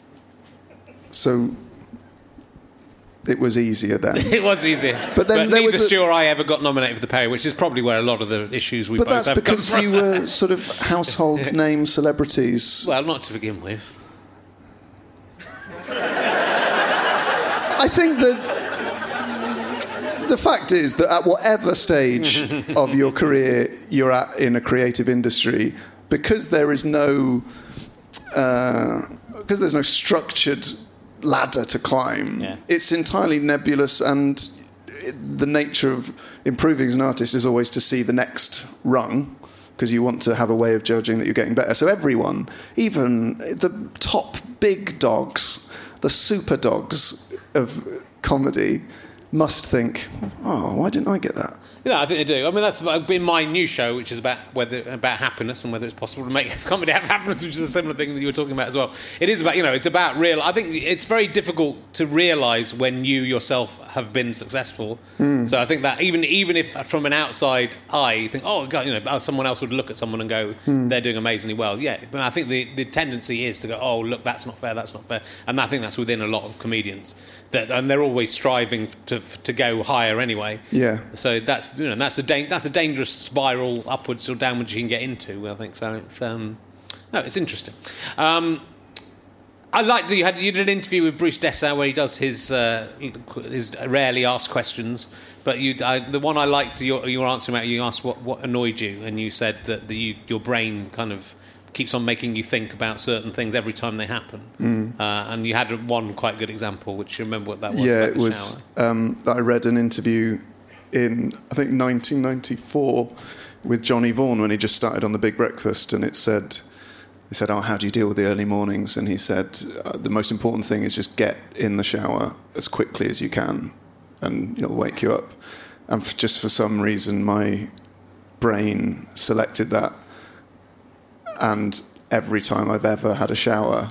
so it was easier then. It was easier. But then but there neither was a... Stu or I ever got nominated for the Perrier, which is probably where a lot of the issues we but both that's have because come from. you were sort of household name celebrities. Well, not to begin with. I think that the fact is that at whatever stage of your career you're at in a creative industry, because there is no uh, because there's no structured ladder to climb, yeah. it's entirely nebulous, and the nature of improving as an artist is always to see the next rung, because you want to have a way of judging that you're getting better. So everyone, even the top big dogs, the super dogs of comedy, must think, oh, why didn't I get that? Yeah, I think they do. I mean, that's been my new show, which is about whether about happiness and whether it's possible to make comedy have happiness, which is a similar thing that you were talking about as well. It is about, you know, it's about real. I think it's very difficult to realise when you yourself have been successful. Mm. So I think that even even if from an outside eye you think, oh, God, you know, someone else would look at someone and go, mm. they're doing amazingly well. Yeah, but I think the, the tendency is to go, oh, look, that's not fair, that's not fair, and I think that's within a lot of comedians. That, and they're always striving to to go higher anyway. Yeah. So that's you know that's a da- that's a dangerous spiral upwards or downwards you can get into. I think so. It's, um, no, it's interesting. Um, I like that you had you did an interview with Bruce Dessau where he does his uh, his rarely asked questions. But you, I, the one I liked, your, your answer about, you asked what, what annoyed you, and you said that the, you, your brain kind of keeps on making you think about certain things every time they happen. Mm. Uh, and you had one quite good example, which you remember what that was? Yeah, about it the was. shower. Um, I read an interview in I think nineteen ninety-four with Johnny Vaughan when he just started on The Big Breakfast, and it said. He said, oh, how do you deal with the early mornings? And he said, uh, the most important thing is just get in the shower as quickly as you can, and it'll wake you up. And f- just for some reason, my brain selected that. And every time I've ever had a shower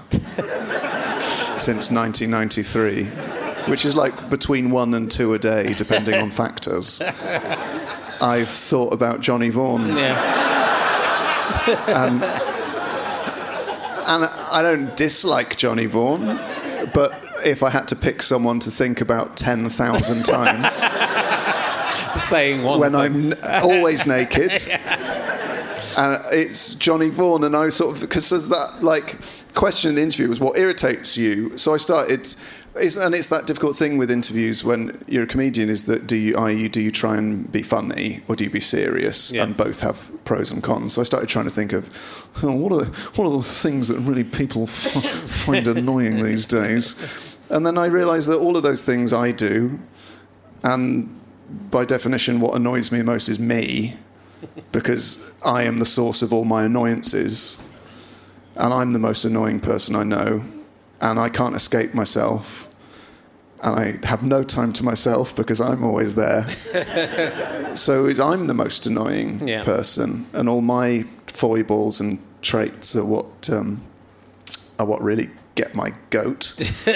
since nineteen ninety-three, which is like between one and two a day, depending on factors, I've thought about Johnny Vaughan. Yeah. And... And I don't dislike Johnny Vaughan, but if I had to pick someone to think about ten thousand times... Saying one When thing. I'm always naked. And it's Johnny Vaughan, and I sort of... Because there's that, like, question in the interview was, what irritates you? So I started... It's, and it's that difficult thing with interviews when you're a comedian is that do you, that is, do you try and be funny or do you be serious? Yeah. And both have pros and cons. So I started trying to think of oh, what are what are those things that really people f- find annoying these days? And then I realised that all of those things I do, and by definition, what annoys me the most is me, because I am the source of all my annoyances, and I'm the most annoying person I know, and I can't escape myself. And I have no time to myself because I'm always there. So it, I'm the most annoying Yeah. person, and all my foibles and traits are what um, are what really get my goat.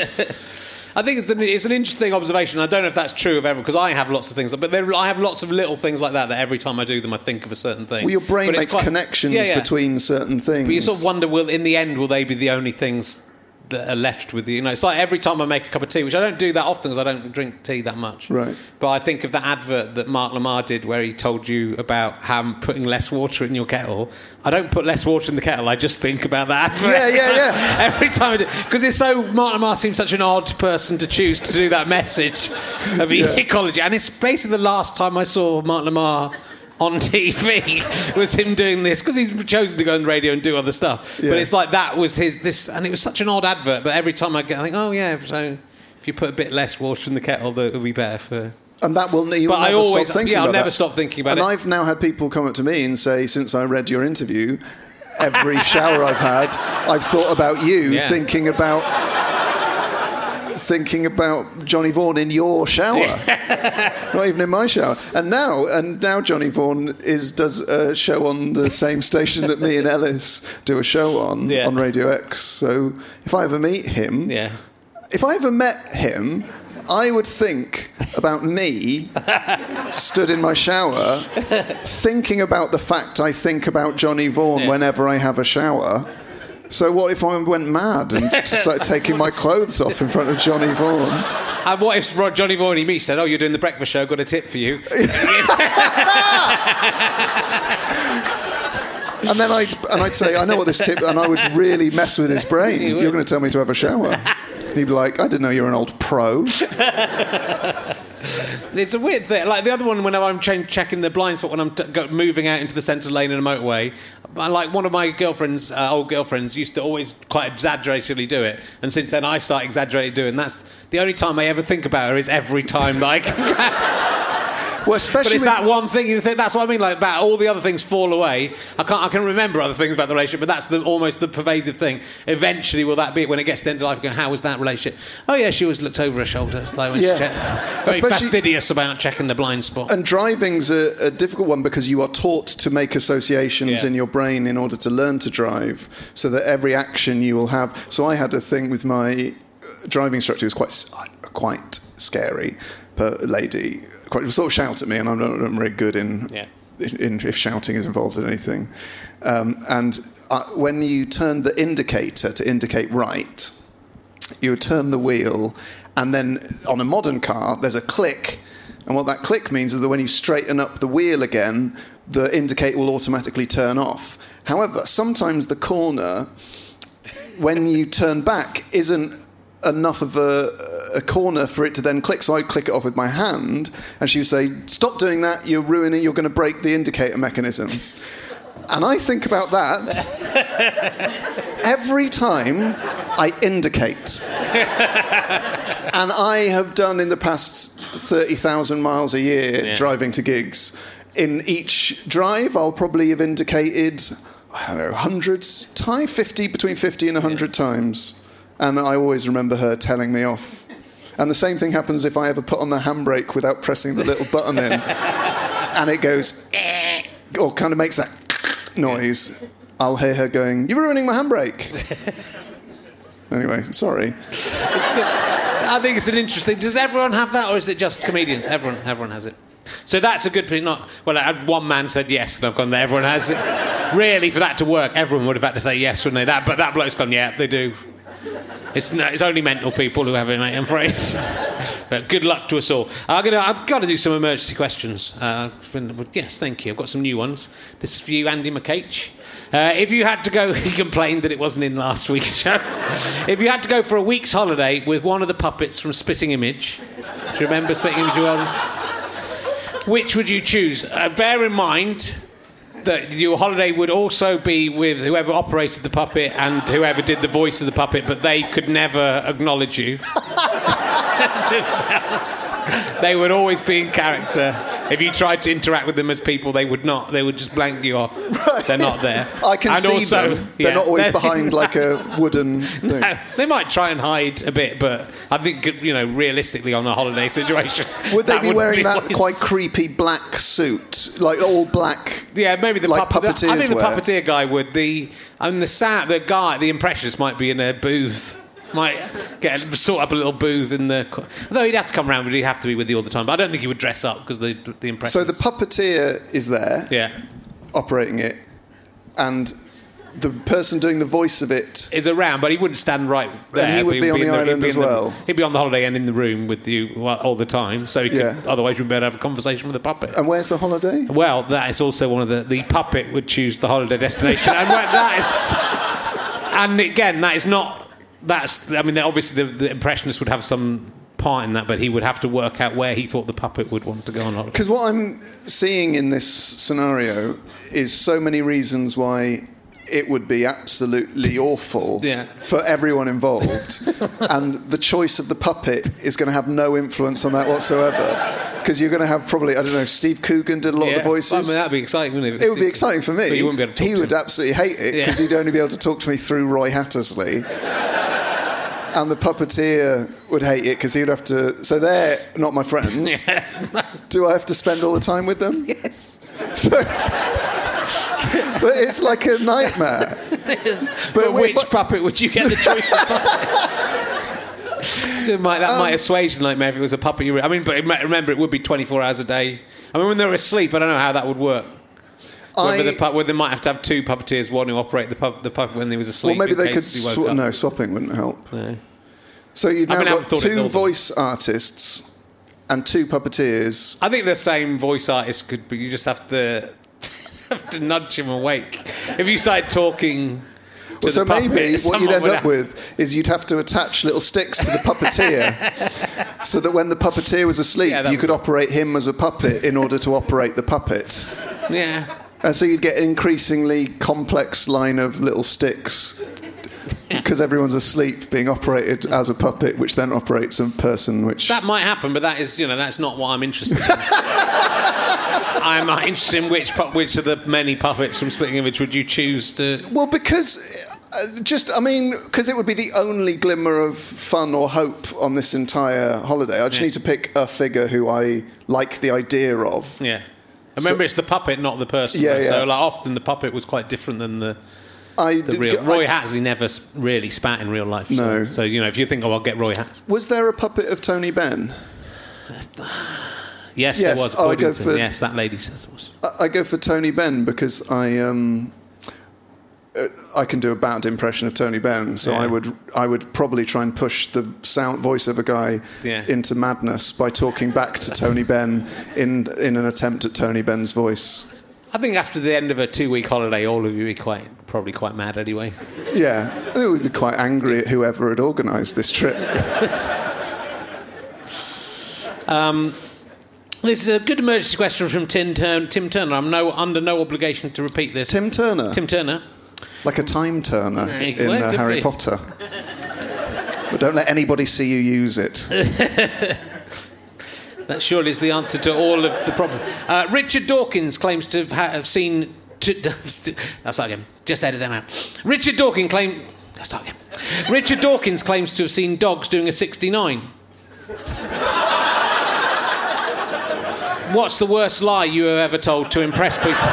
I think it's an, it's an interesting observation. I don't know if that's true of everyone, because I have lots of things, but there, I have lots of little things like that that every time I do them, I think of a certain thing. Well, your brain But it's makes quite- connections Yeah, yeah. between certain things. But you sort of wonder, will in the end, will they be the only things that are left with you? You know, it's like every time I make a cup of tea, which I don't do that often because I don't drink tea that much. Right. But I think of that advert that Mark Lamar did where he told you about how putting less water in your kettle. I don't put less water in the kettle. I just think about that advert. Yeah, every yeah, time, yeah. Every time I do. Because it's so... Mark Lamar seems such an odd person to choose to do that message of Yeah. ecology. And it's basically the last time I saw Mark Lamar on T V was him doing this, because he's chosen to go on the radio and do other stuff. Yeah. But it's like that was his this, and it was such an odd advert. But every time I get, I think, oh yeah, so if you put a bit less water in the kettle, that would be better for. And that will you'll But I never always- stop thinking yeah, I'll about never that. stop thinking about and it. And I've now had people come up to me and say, since I read your interview, every shower I've had, I've thought about you, Yeah. thinking about thinking about Johnny Vaughan in your shower, not even in my shower. And now, and now Johnny Vaughan is does a show on the same station that me and Ellis do a show on Yeah. on Radio X. So if I ever meet him, Yeah. if I ever met him, I would think about me stood in my shower thinking about the fact I think about Johnny Vaughan Yeah. whenever I have a shower. So what if I went mad and just started taking my clothes off in front of Johnny Vaughan? And what if Rod- Johnny Vaughan he meets said, "Oh, you're doing the breakfast show. Got a tip for you." And then I'd, and I'd say, I know what this tip... And I would really mess with his brain. You would. You're going to tell me to have a shower. He'd be like, I didn't know you were an old pro. It's a weird thing. Like the other one, when I'm ch- checking the blind spot when I'm t- go- moving out into the centre lane in a motorway, I, like one of my girlfriends, uh, old girlfriends, used to always quite exaggeratedly do it, and since then I start exaggerating doing. That's the only time I ever think about her is every time, like. Well, But especially it's with- that one thing you think. That's what I mean. Like about all the other things fall away. I can't. I can remember other things about the relationship, but that's the almost the pervasive thing. Eventually, will that be it when it gets to the end of life? You go, how was that relationship? Oh yeah, she always looked over her shoulder, like when Yeah. she checked. Very Especially- fastidious about checking the blind spot. And driving's a, a difficult one because you are taught to make associations Yeah. in your brain in order to learn to drive, so that every action you will have. So I had a thing with my driving instructor who was quite quite scary, per lady. Quite sort of shout at me, and I'm not I'm very good in, Yeah. in, in if shouting is involved in anything. Um, and uh, when you turn the indicator to indicate right, you turn the wheel, and then on a modern car, there's a click. And what that click means is that when you straighten up the wheel again, the indicator will automatically turn off. However, sometimes the corner, when you turn back, isn't enough of a, a corner for it to then click. So I'd click it off with my hand, and she would say, stop doing that, you're ruining, you're going to break the indicator mechanism. And I think about that every time I indicate. And I have done in the past thirty thousand miles a year Yeah. driving to gigs. In each drive, I'll probably have indicated, I don't know, hundreds times, fifty, between fifty and one hundred yeah. times. And I always remember her telling me off. And the same thing happens if I ever put on the handbrake without pressing the little button in. And it goes, eh, or kind of makes that noise. I'll hear her going, "You're ruining my handbrake." Anyway, sorry. It's good. I think it's an interesting... Does everyone have that, or is it just comedians? Everyone everyone has it. So that's a good thing. Not well. One man said yes, and I've gone there. Everyone has it. Really, for that to work, everyone would have had to say yes, wouldn't they? That, but that bloke's gone. Yeah, they do. It's no, it's only mental people who have it, mate, I'm afraid. But good luck to us all. I'm gonna, I've got to do some emergency questions. Uh, been, yes, thank you. I've got some new ones. This is for you, Andy McCage. Uh, if you had to go... He complained that it wasn't in last week's show. If you had to go for a week's holiday with one of the puppets from Spitting Image... Do you remember Spitting Image? Well, which would you choose? Uh, bear in mind that your holiday would also be with whoever operated the puppet and whoever did the voice of the puppet, but they could never acknowledge you themselves. They would always be in character. If you tried to interact with them as people, they would not. They would just blank you off. Right. They're not there. I can and see also, them. They're yeah, not always they're, behind like a wooden thing. No, they might try and hide a bit, but I think, you know, realistically on a holiday situation... Would they be wearing be that wise. quite creepy black suit? Like all black... Yeah, maybe the, like puppet, puppeteers I think the wear. puppeteer guy would. The I mean, the sa- the guy, the impressionist might be in a booth. Might get sort up a little booth in the... Although he'd have to come around, but he'd have to be with you all the time. But I don't think he would dress up because the the impressionist... So the puppeteer is there, yeah, operating it, and the person doing the voice of it... is around, but he wouldn't stand right there. And he would He'd be on in the island he'd be as in the- well. He'd be on the holiday and in the room with you all the time, so he could, Yeah. otherwise you'd be able to have a conversation with the puppet. And where's the holiday? Well, that is also one of the... The puppet would choose the holiday destination. And where- that is... And again, that is not... That's... I mean, obviously the, the impressionist would have some part in that, but he would have to work out where he thought the puppet would want to go on holiday. Because what I'm seeing in this scenario is so many reasons why it would be absolutely awful Yeah. for everyone involved. And the choice of the puppet is going to have no influence on that whatsoever. Because you're going to have probably, I don't know, Steve Coogan did a lot Yeah. of the voices. I mean, that'd be exciting, wouldn't it? It would be exciting for me. But you wouldn't be able to talk he to would him. absolutely hate it because Yeah. he'd only be able to talk to me through Roy Hattersley. And the puppeteer would hate it because he would have to... So they're not my friends. Yeah. Do I have to spend all the time with them? Yes. So, but it's like a nightmare. Yes. But But, which if I- puppet would you get the choice of puppet? So might, that Um, might assuage the nightmare if it was a puppet. You re- I mean, but remember, it would be twenty-four hours a day. I mean, when they're asleep, I don't know how that would work. Whether, I- the pu- whether they might have to have two puppeteers, one who operate the, pup- the puppet when they was Well, asleep. maybe in they could... case he woke Sw- up. no, swapping wouldn't help. No. So you've I now mean, I haven't got thought it two normal. voice artists and two puppeteers. I think the same voice artist could be. You just have to have to nudge him awake. If you started talking. To Well, so the puppet, maybe what someone you'd end would up have- with is you'd have to attach little sticks to the puppeteer so that when the puppeteer was asleep, Yeah, that you could would- operate him as a puppet in order to operate the puppet. Yeah. And so you'd get an increasingly complex line of little sticks because everyone's asleep being operated as a puppet, which then operates a person, which... That might happen, but that is, you know, that's not what I'm interested in. I'm uh, interested in which pu- which of the many puppets from Spitting Image would you choose to... Well, because... Uh, just, I mean, because it would be the only glimmer of fun or hope on this entire holiday. I just Yeah. need to pick a figure who I like the idea of. Yeah. Remember, it's the puppet, not the person. Yeah, though. yeah. So, like, often the puppet was quite different than the... I, The real I- Roy Hattersley never s- really spat in real life. So, No. So, you know, if you think, oh, I'll get Roy Hattersley. Was there a puppet of Tony Benn? Yes, Yes, there was. oh, I go Boydington. for- Yes, that lady says it was. I, I go for Tony Benn because I um, uh, I can do a bad impression of Tony Benn, so Yeah. I would I would probably try and push the sound voice of a guy Yeah. into madness by talking back to Tony Benn in in an attempt at Tony Benn's voice. I think after the end of a two-week holiday, all of you would be quite, probably quite mad anyway. Yeah, I think we'd be quite angry at whoever had organised this trip. Um, This is a good emergency question from Tim, Turn- Tim Turner. I'm no under no obligation to repeat this. Tim Turner? Tim Turner. Like a time turner Yeah, in well, uh, could Harry be. Potter. But don't let anybody see you use it. That surely is the answer to all of the problems. Uh, Richard Dawkins claims to have, ha- have seen... To, I'll start again. Just edit them out. Richard Dawkins claim. I'll start again. Richard Dawkins claims to have seen dogs doing a sixty-nine. What's the worst lie you have ever told to impress people?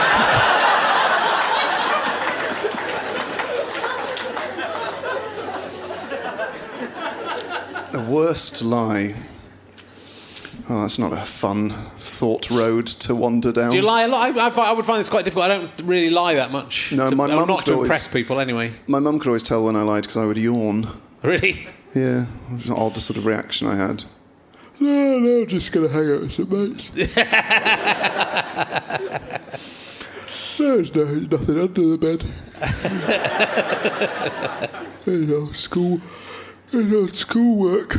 The worst lie. Oh, that's not a fun thought road to wander down. Do you lie a lot? I, I, I would find this quite difficult. I don't really lie that much. No, to, my or mum not could to always- impress people anyway. My mum could always tell when I lied because I would yawn. Really? Yeah, it was an odd sort of reaction I had. No, no, I'm just going to hang out with some mates. There's no, nothing under the bed. There's no school, there's no schoolwork.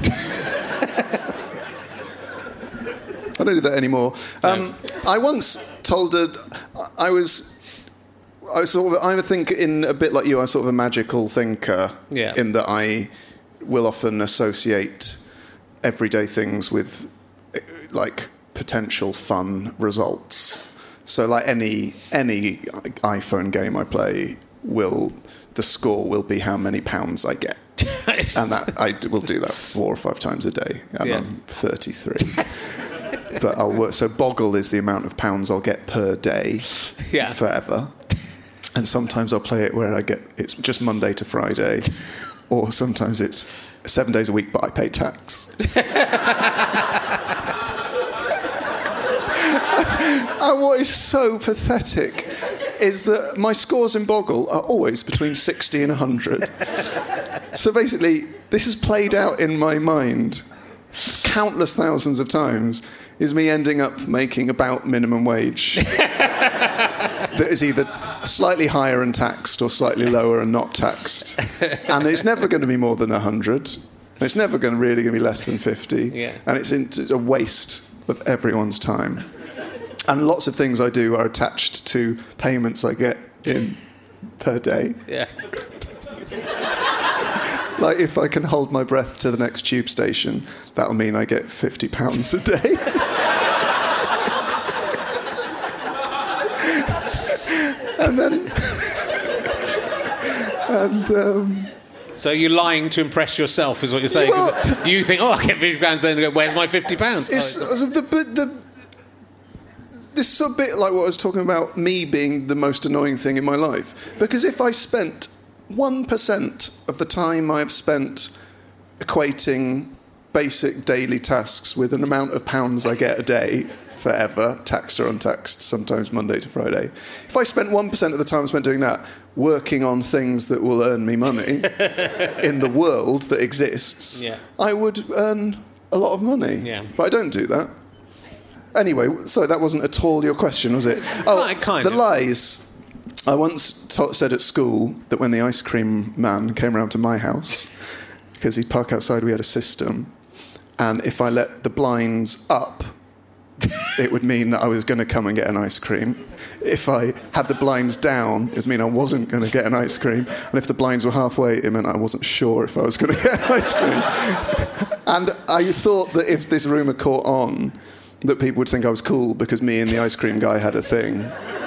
I don't do that anymore. Um, I once told her I was, I was sort of, I would think in a bit like you, I'm sort of a magical thinker. Yeah. In that I will often associate everyday things with like potential fun results. So like any any iPhone game I play will the score will be how many pounds I get. And that I will do that four or five times a day, and Yeah. I'm thirty-three. But I'll work. So Boggle is the amount of pounds I'll get per day, Yeah. forever. And sometimes I'll play it where I get it's just Monday to Friday, or sometimes it's seven days a week, but I pay tax. And what is so pathetic is that my scores in Boggle are always between sixty and one hundred. So basically, this is played out in my mind countless thousands of times, is me ending up making about minimum wage. That is either slightly higher and taxed or slightly lower and not taxed. And it's never going to be more than one hundred. It's never going to really going to be less than fifty. Yeah. And it's, in, it's a waste of everyone's time. And lots of things I do are attached to payments I get in per day. Yeah. Like, if I can hold my breath to the next tube station, that'll mean I get fifty pounds a day. And then... and, um... So you're lying to impress yourself, is what you're saying? 'Cause Well- you think, oh, I get fifty pounds, then I go, where's my fifty pounds? It's, Oh, the, but the, this is a bit like what I was talking about, me being the most annoying thing in my life. Because if I spent one percent of the time I've spent equating basic daily tasks with an amount of pounds I get a day, forever, taxed or untaxed, sometimes Monday to Friday. If I spent one percent of the time spent doing that, working on things that will earn me money in the world that exists, Yeah. I would earn a lot of money. Yeah. But I don't do that. Anyway, sorry, that wasn't at all your question, was it? Oh, Kind- kind the of. lies. I once ta- said at school that when the ice cream man came round to my house, because he'd park outside, we had a system, and if I let the blinds up, it would mean that I was going to come and get an ice cream. If I had the blinds down, it would mean I wasn't going to get an ice cream. And if the blinds were halfway, it meant I wasn't sure if I was going to get an ice cream. And I thought that if this rumour caught on, that people would think I was cool because me and the ice cream guy had a thing.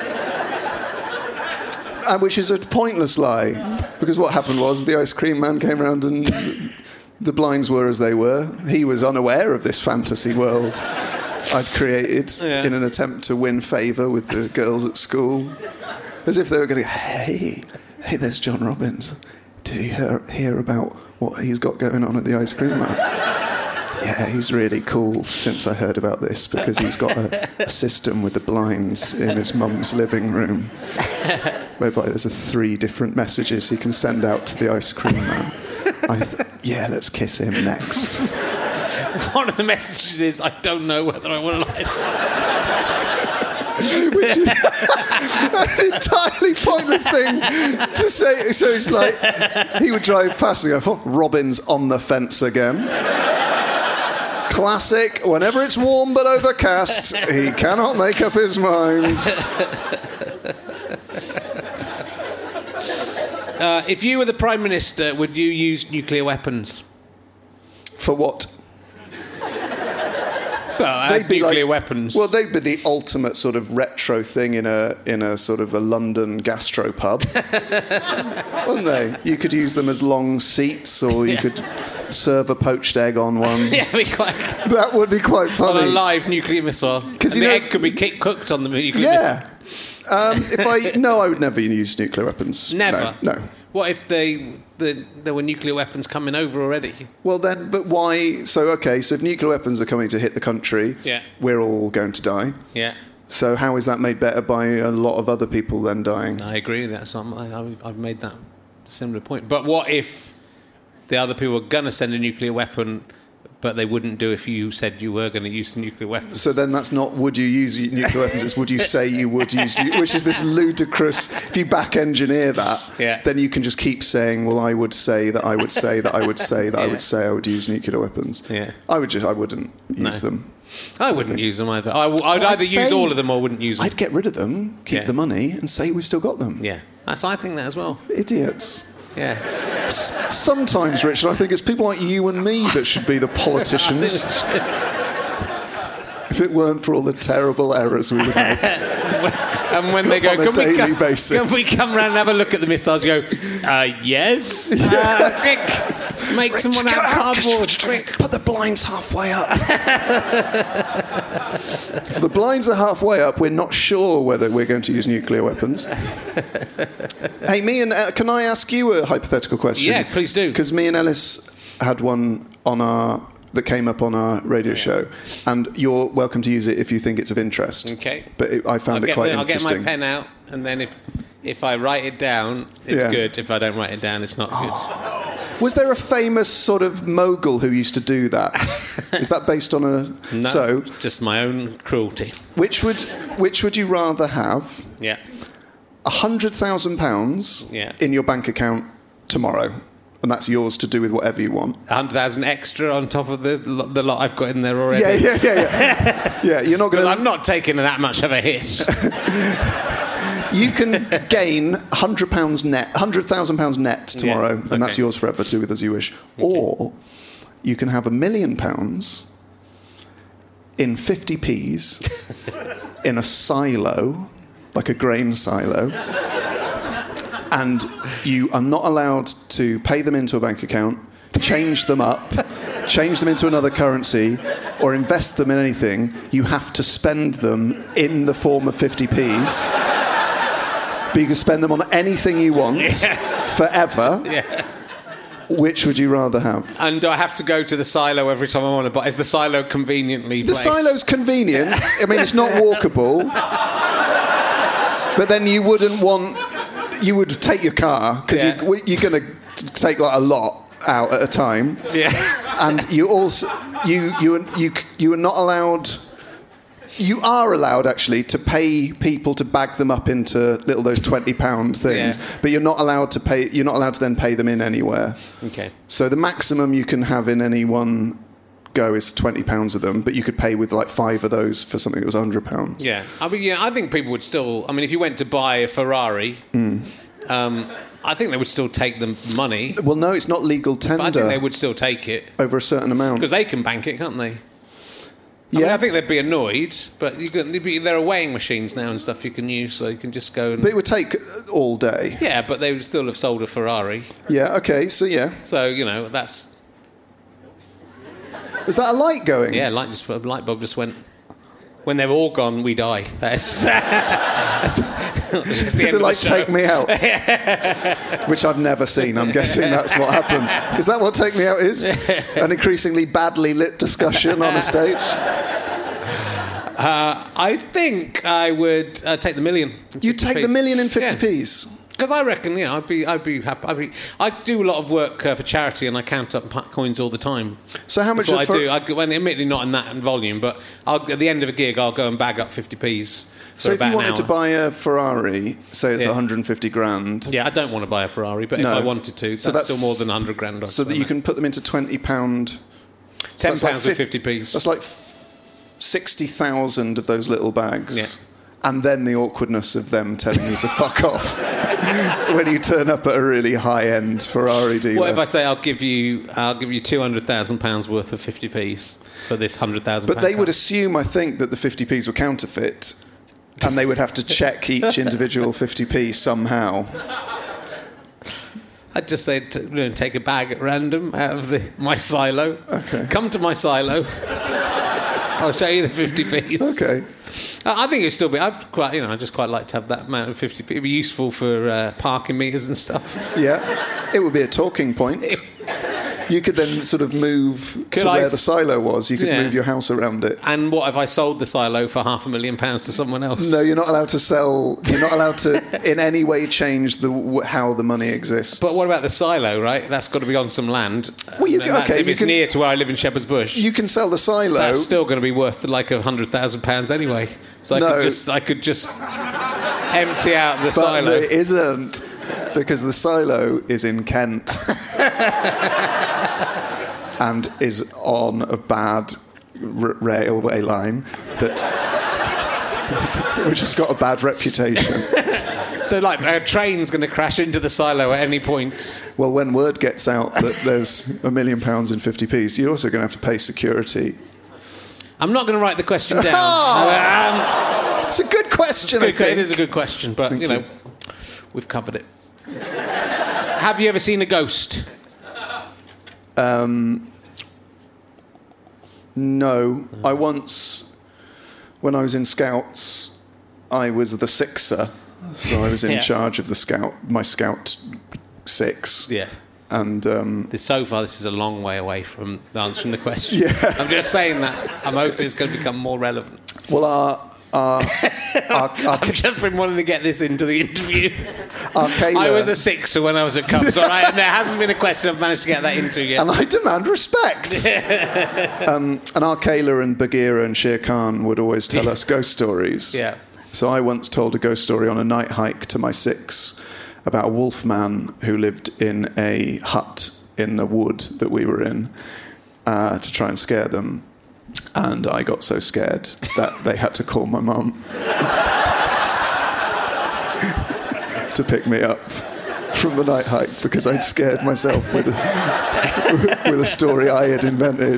And which is a pointless lie, because what happened was the ice cream man came round and the blinds were as they were. He was unaware of this fantasy world I'd created Yeah. in an attempt to win favour with the girls at school. As if they were going, hey, hey, there's John Robbins. Did you hear, hear about what he's got going on at the ice cream man? Yeah, he's really cool since I heard about this, because he's got a, a system with the blinds in his mum's living room, whereby there's a three different messages he can send out to the ice cream man. I th- yeah, let's kiss him next. One of the messages is, I don't know whether I want to lie to Which is an entirely pointless thing to say. So it's like, he would drive past and go, oh, Robin's on the fence again. Classic. Whenever it's warm but overcast, he cannot make up his mind. Uh, if you were the Prime Minister, would you use nuclear weapons? For what? Well, as nuclear like, weapons. Well, they'd be the ultimate sort of retro thing in a in a sort of a London gastropub, wouldn't they? You could use them as long seats, or you yeah. could serve a poached egg on one. Yeah, be quite, that would be quite funny. On a live nuclear missile. Because the know, egg could be cooked on the nuclear yeah. missile. Um, if I no, I would never use nuclear weapons. Never. No. no. What if they the, there were nuclear weapons coming over already? Well, then, but why? So okay, so if nuclear weapons are coming to hit the country, yeah. we're all going to die. Yeah. So how is that made better by a lot of other people then dying? I agree with that. So I, I've made that similar point. But what if the other people were going to send a nuclear weapon, but they wouldn't do if you said you were going to use nuclear weapons? So then that's not would you use nuclear weapons, it's would you say you would use, which is this ludicrous, if you back engineer that, yeah. then you can just keep saying, well, I would say that I would say that I would say that yeah. I would say I would use nuclear weapons. Yeah. I would just, I wouldn't use no. them. I wouldn't I use them either. I, I'd well, either I'd use all of them or wouldn't use them. I'd get rid of them, keep yeah. the money, and say we've still got them. Yeah. That's, I think that as well. Idiots. Yeah. S- sometimes, Richard, I think it's people like you and me that should be the politicians. If it weren't for all the terrible errors we would make. And when they go, on a can, daily we come, basis. can we come round and have a look at the missiles? You go, uh, yes? Yeah. Uh, quick, make Rich, someone out of cardboard. Quick. Put the blinds halfway up. If the blinds are halfway up, we're not sure whether we're going to use nuclear weapons. Hey, me and uh, can I ask you a hypothetical question? Yeah, please do. Because me and Ellis had one on our that came up on our radio yeah. show, and you're welcome to use it if you think it's of interest. Okay. But it, I found I'll it quite the, interesting. I'll get my pen out, and then if if I write it down, it's yeah. good. If I don't write it down, it's not oh. good. Was there a famous sort of mogul who used to do that? Is that based on a... No, so, just my own cruelty. Which would which would you rather have? Yeah. one hundred thousand pounds yeah. in your bank account tomorrow, and that's yours to do with whatever you want. one hundred thousand extra on top of the the lot I've got in there already. Yeah, yeah, yeah, yeah. yeah, you're not going to... I'm not taking that much of a hit. You can gain one hundred pounds net, one hundred thousand pounds net tomorrow, yeah, okay. and that's yours forever to do with as you wish. Okay. Or you can have a million pounds in fifty p's in a silo, like a grain silo, and you are not allowed to pay them into a bank account, change them up, change them into another currency, or invest them in anything. You have to spend them in the form of fifty p's. But you can spend them on anything you want yeah. forever. Yeah. Which would you rather have? And do I have to go to the silo every time I want to buy? Is the silo conveniently The placed? silo's convenient. I mean, it's not walkable. But then you wouldn't want... You would take your car, because yeah. you, you're going to take like a lot out at a time. Yeah. And you also... You, you, you, you are not allowed... You are allowed, actually, to pay people to bag them up into little those twenty pound things, yeah. but you're not allowed to pay. You're not allowed to then pay them in anywhere. Okay. So the maximum you can have in any one go is twenty pounds of them, but you could pay with like five of those for something that was one hundred pounds. Yeah, I mean, yeah, I think people would still. I mean, if you went to buy a Ferrari. Mm. Um, I think they would still take the money. Well, no, it's not legal tender. But I think they would still take it over a certain amount because they can bank it, can't they? I Yeah, mean, I think they'd be annoyed, but you can, be, there are weighing machines now and stuff you can use, so you can just go and... But it would take all day. Yeah, but they would still have sold a Ferrari. Yeah, okay, so yeah. So, you know, that's... Was that a light going? Yeah, light, just, a light bulb just went... When they're all gone, we die. That's... that's just the Is end it like of the show. Take Me Out? Which I've never seen. I'm guessing that's what happens. Is that what Take Me Out is? An increasingly badly lit discussion on a stage? Uh, I think I would uh, take the million. You take the million in fifty p's? Because I reckon, you know, I'd be, I'd be happy. I'd be, I do a lot of work uh, for charity, and I count up coins all the time. So how much? That's what for... I do. I, when, admittedly, not in that volume, but I'll, at the end of a gig, I'll go and bag up fifty p's. So if you wanted to buy a Ferrari, say it's yeah. one hundred fifty grand. Yeah, I don't want to buy a Ferrari, but no. if I wanted to, that's, so that's still more than one hundred grand. So that you can put them into twenty pound ten that's like pounds with fifty fifty p's. That's like sixty thousand of those little bags. Yeah. And then the awkwardness of them telling you to fuck off when you turn up at a really high-end Ferrari dealer. What if I say I'll give you I'll give you two hundred thousand pounds worth of fifty p's for this one hundred thousand pounds? But they would assume, I think, that the fifty p's were counterfeit, and they would have to check each individual fifty p somehow. I'd just say, t- you know, take a bag at random out of the my silo. Okay. Come to my silo. I'll show you the fifty p's. Okay. I think it'd still be. I'd quite, you know, I just quite like to have that amount of fifty p. It'd be useful for uh, parking meters and stuff. Yeah, it would be a talking point. You could then sort of move Could to I where s- the silo was. You could Yeah. move your house around it. And what if I sold the silo for half a million pounds to someone else? No, you're not allowed to sell. You're not allowed to in any way change the w- how the money exists. But what about the silo, right? That's got to be on some land. Well, you And can- that's okay, if you it's can- near to where I live in Shepherd's Bush. You can sell the silo. That's still going to be worth like a hundred thousand pounds anyway. So I No. could just, I could just empty out the but silo. it isn't, because the silo is in Kent and is on a bad r- railway line that which has got a bad reputation. So, like, a train's going to crash into the silo at any point. Well, when word gets out that there's a million pounds in fifty p's, you're also going to have to pay security. I'm not going to write the question down. um, It's a good question, I Good, think. it is a good question, but Thank you know, you. we've covered it. Have you ever seen a ghost? Um, no. I once, when I was in Scouts, I was the sixer, so I was in Yeah. charge of the Scout, my Scout six. Yeah. And um, This, so far, this is a long way away from answering the question. Yeah. I'm just saying that. I'm hoping it's going to become more relevant. well, our our our, our, I've just been wanting to get this into the interview. our Kayla, I was a sixer when I was at Cubs, all right? And there hasn't been a question I've managed to get that into yet. and I demand respect. um, and our Kayla and Bagheera and Shere Khan would always tell us ghost stories. Yeah. So I once told a ghost story on a night hike to my six about a wolf man who lived in a hut in the wood that we were in uh, to try and scare them. And I got so scared that they had to call my mum to pick me up from the night hike because I'd scared myself with a, with a story I had invented.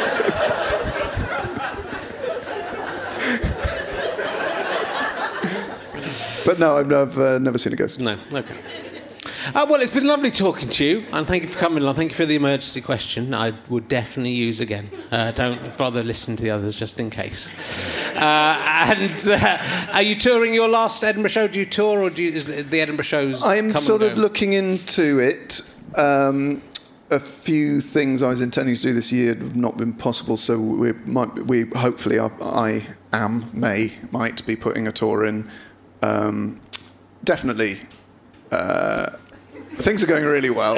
But no, I've, I've uh, never seen a ghost. No, okay. Uh, well, it's been lovely talking to you, and thank you for coming along. Thank you for the emergency question. I would definitely use again. Uh, don't bother listening to the others just in case. Uh, and uh, are you touring your last Edinburgh show? Do you tour, or do you, is the the Edinburgh shows? I'm come sort and of go? looking into it. Um, a few things I was intending to do this year have not been possible, so we might, we hopefully I, I am may might be putting a tour in. Um, definitely, uh, things are going really well.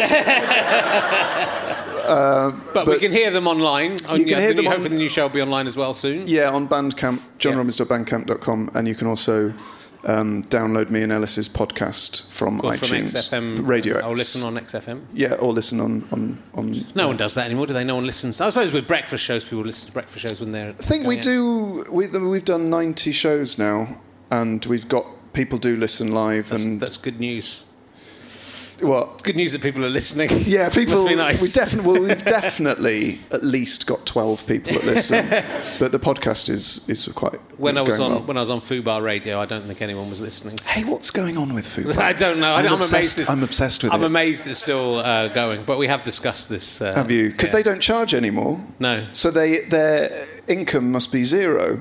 uh, But, we can hear them online. You can hear them on- Hopefully, the new show will be online as well soon. Yeah, on Bandcamp, john Yeah. robbins dot bandcamp dot com, and you can also um, download me and Ellis's podcast from Or iTunes, from X F M. Radio X. Or listen on X F M. Yeah, or listen on on. on No one does that anymore, do they? No one listens. I suppose with breakfast shows, people listen to breakfast shows when they're. I think we do. We, we've done ninety shows now, and we've got people do listen live. That's, and that's good news. what? It's good news that people are listening. Yeah, people. Must be nice. We definitely, well, we've definitely at least got twelve people that listen, but the podcast is is quite. When I was going on well. when I was on Fubar Radio, I don't think anyone was listening. Hey, what's going on with food? I don't know. I'm, I'm, obsessed, amazed. It's, I'm obsessed with I'm it. amazed it's still uh, going. But we have discussed this. Uh, Have you? Because yeah. they don't charge anymore. No. So they their income must be zero.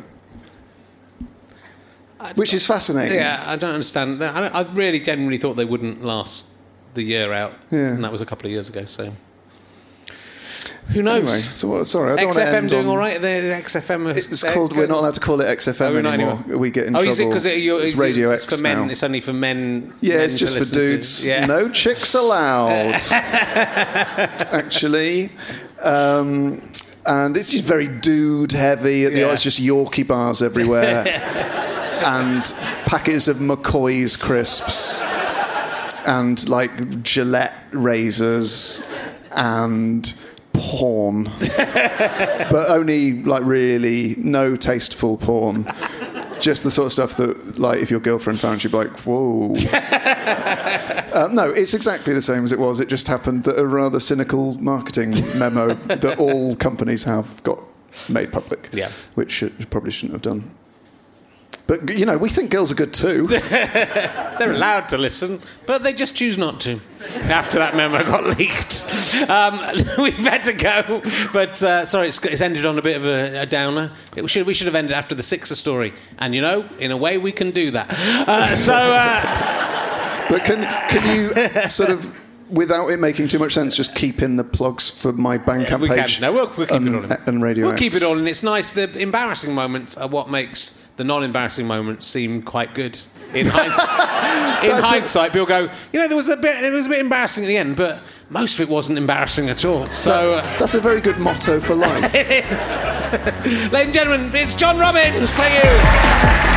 Which is fascinating. Yeah, I don't understand. I, don't, I really genuinely thought they wouldn't last the year out, Yeah. and that was a couple of years ago. So who knows? Anyway, so what, sorry, I don't X want F to M end doing on, all right. The, the X F M. It's they're called. good. We're not allowed to call it X F M Oh, we're not anymore. anymore. We get in oh, trouble. is it because it, it's Radio it's X for men? now. It's only for men. Yeah, men it's to just for listen to. dudes. Yeah. No chicks allowed. Actually, um, and it's just very dude heavy. At the, Yeah. It's just Yorkie bars everywhere, and packets of McCoy's crisps, and like Gillette razors, and porn, but only like really no tasteful porn. Just the sort of stuff that, like, if your girlfriend found, she'd be like, whoa. uh, no, it's exactly the same as it was. It just happened that a rather cynical marketing memo that all companies have got made public, yeah. which should, probably shouldn't have done. But, you know, we think girls are good too. They're allowed to listen, but they just choose not to after that memo got leaked. Um, we better go. But, uh, sorry, it's, it's ended on a bit of a, a downer. It should, we should have ended after the Sixer story. And, you know, in a way, we can do that. Uh, so... Uh... But can, can you sort of... Without it making too much sense, just keep in the plugs for my Bandcamp we page. Can. No, we'll, we'll keep and, it all in. And Radio We'll X. keep it all in. It's nice. The embarrassing moments are what makes the non-embarrassing moments seem quite good. In, hind- in hindsight, people go, you know, there was a bit, it was a bit embarrassing at the end, but most of it wasn't embarrassing at all. So that, that's a very good motto for life. It is. Ladies and gentlemen, it's John Robbins. Thank you.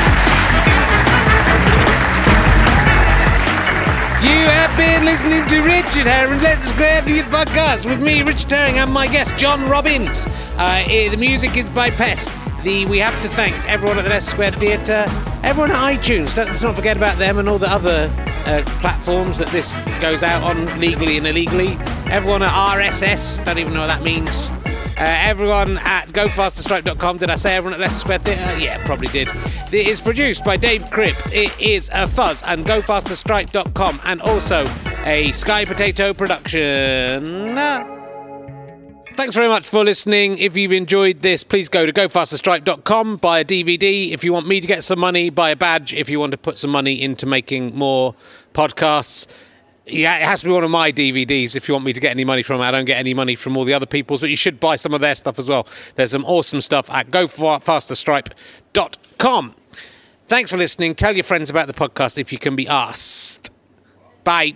You have been listening to Richard Herring's Leicester Square Theatre podcast with me, Richard Herring, and my guest, John Robbins. Uh, the music is by Pest. The, we have to thank everyone at the Leicester Square Theatre, everyone at iTunes. Let's not forget about them and all the other uh, platforms that this goes out on legally and illegally. Everyone at R S S, don't even know what that means. Uh, everyone at go faster stripe dot com. Did I say everyone at Leicester Square Theatre? Yeah, probably did. It is produced by Dave Cripp. It is a fuzz and go faster stripe dot com, and also a Sky Potato production. Thanks very much for listening. If you've enjoyed this, please go to go faster stripe dot com, buy a D V D. If you want me to get some money, buy a badge. If you want to put some money into making more podcasts, yeah, it has to be one of my D V Ds if you want me to get any money from it. I don't get any money from all the other people's, but you should buy some of their stuff as well. There's some awesome stuff at go faster stripe dot com. Thanks for listening. Tell your friends about the podcast if you can be asked. Bye.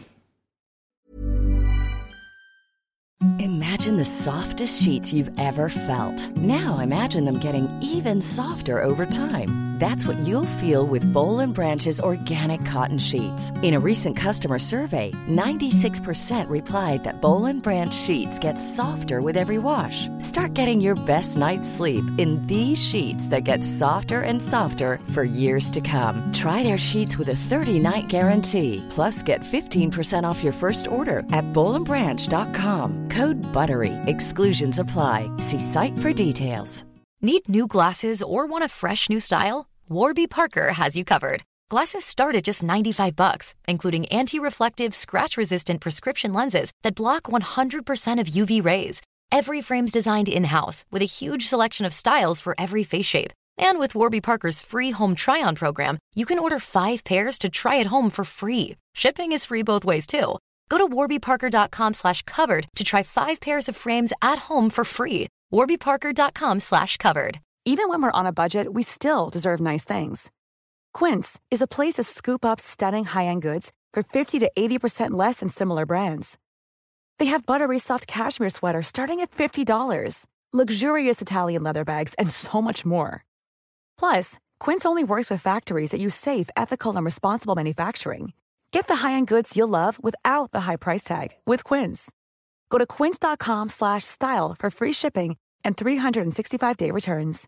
Imagine the softest sheets you've ever felt. Now imagine them getting even softer over time. That's what you'll feel with Boll and Branch's organic cotton sheets. In a recent customer survey, ninety-six percent replied that Boll and Branch sheets get softer with every wash. Start getting your best night's sleep in these sheets that get softer and softer for years to come. Try their sheets with a thirty-night guarantee. Plus, get fifteen percent off your first order at boll and branch dot com. Code BUTTERY. Exclusions apply. See site for details. Need new glasses or want a fresh new style? Warby Parker has you covered. Glasses start at just ninety-five bucks, including anti-reflective, scratch-resistant prescription lenses that block one hundred percent of U V rays. Every frame's designed in-house with a huge selection of styles for every face shape. And with Warby Parker's free home try-on program, you can order five pairs to try at home for free. Shipping is free both ways, too. Go to warby parker dot com slash covered to try five pairs of frames at home for free. warby parker dot com slash covered. Even when we're on a budget, we still deserve nice things. Quince is a place to scoop up stunning high-end goods for fifty to eighty percent less than similar brands. They have buttery soft cashmere sweaters starting at fifty dollars, luxurious Italian leather bags, and so much more. Plus, Quince only works with factories that use safe, ethical, and responsible manufacturing. Get the high-end goods you'll love without the high price tag with Quince. Go to quince dot com slash style for free shipping and three sixty-five day returns.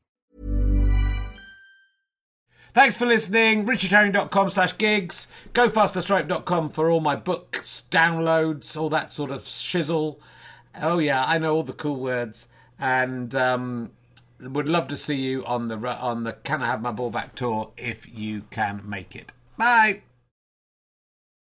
Thanks for listening. richard herring dot com slash gigs. go faster stripe dot com for all my books, downloads, all that sort of shizzle. Oh, yeah, I know all the cool words. And um, would love to see you on the on the Can I Have My Ball Back tour if you can make it. Bye.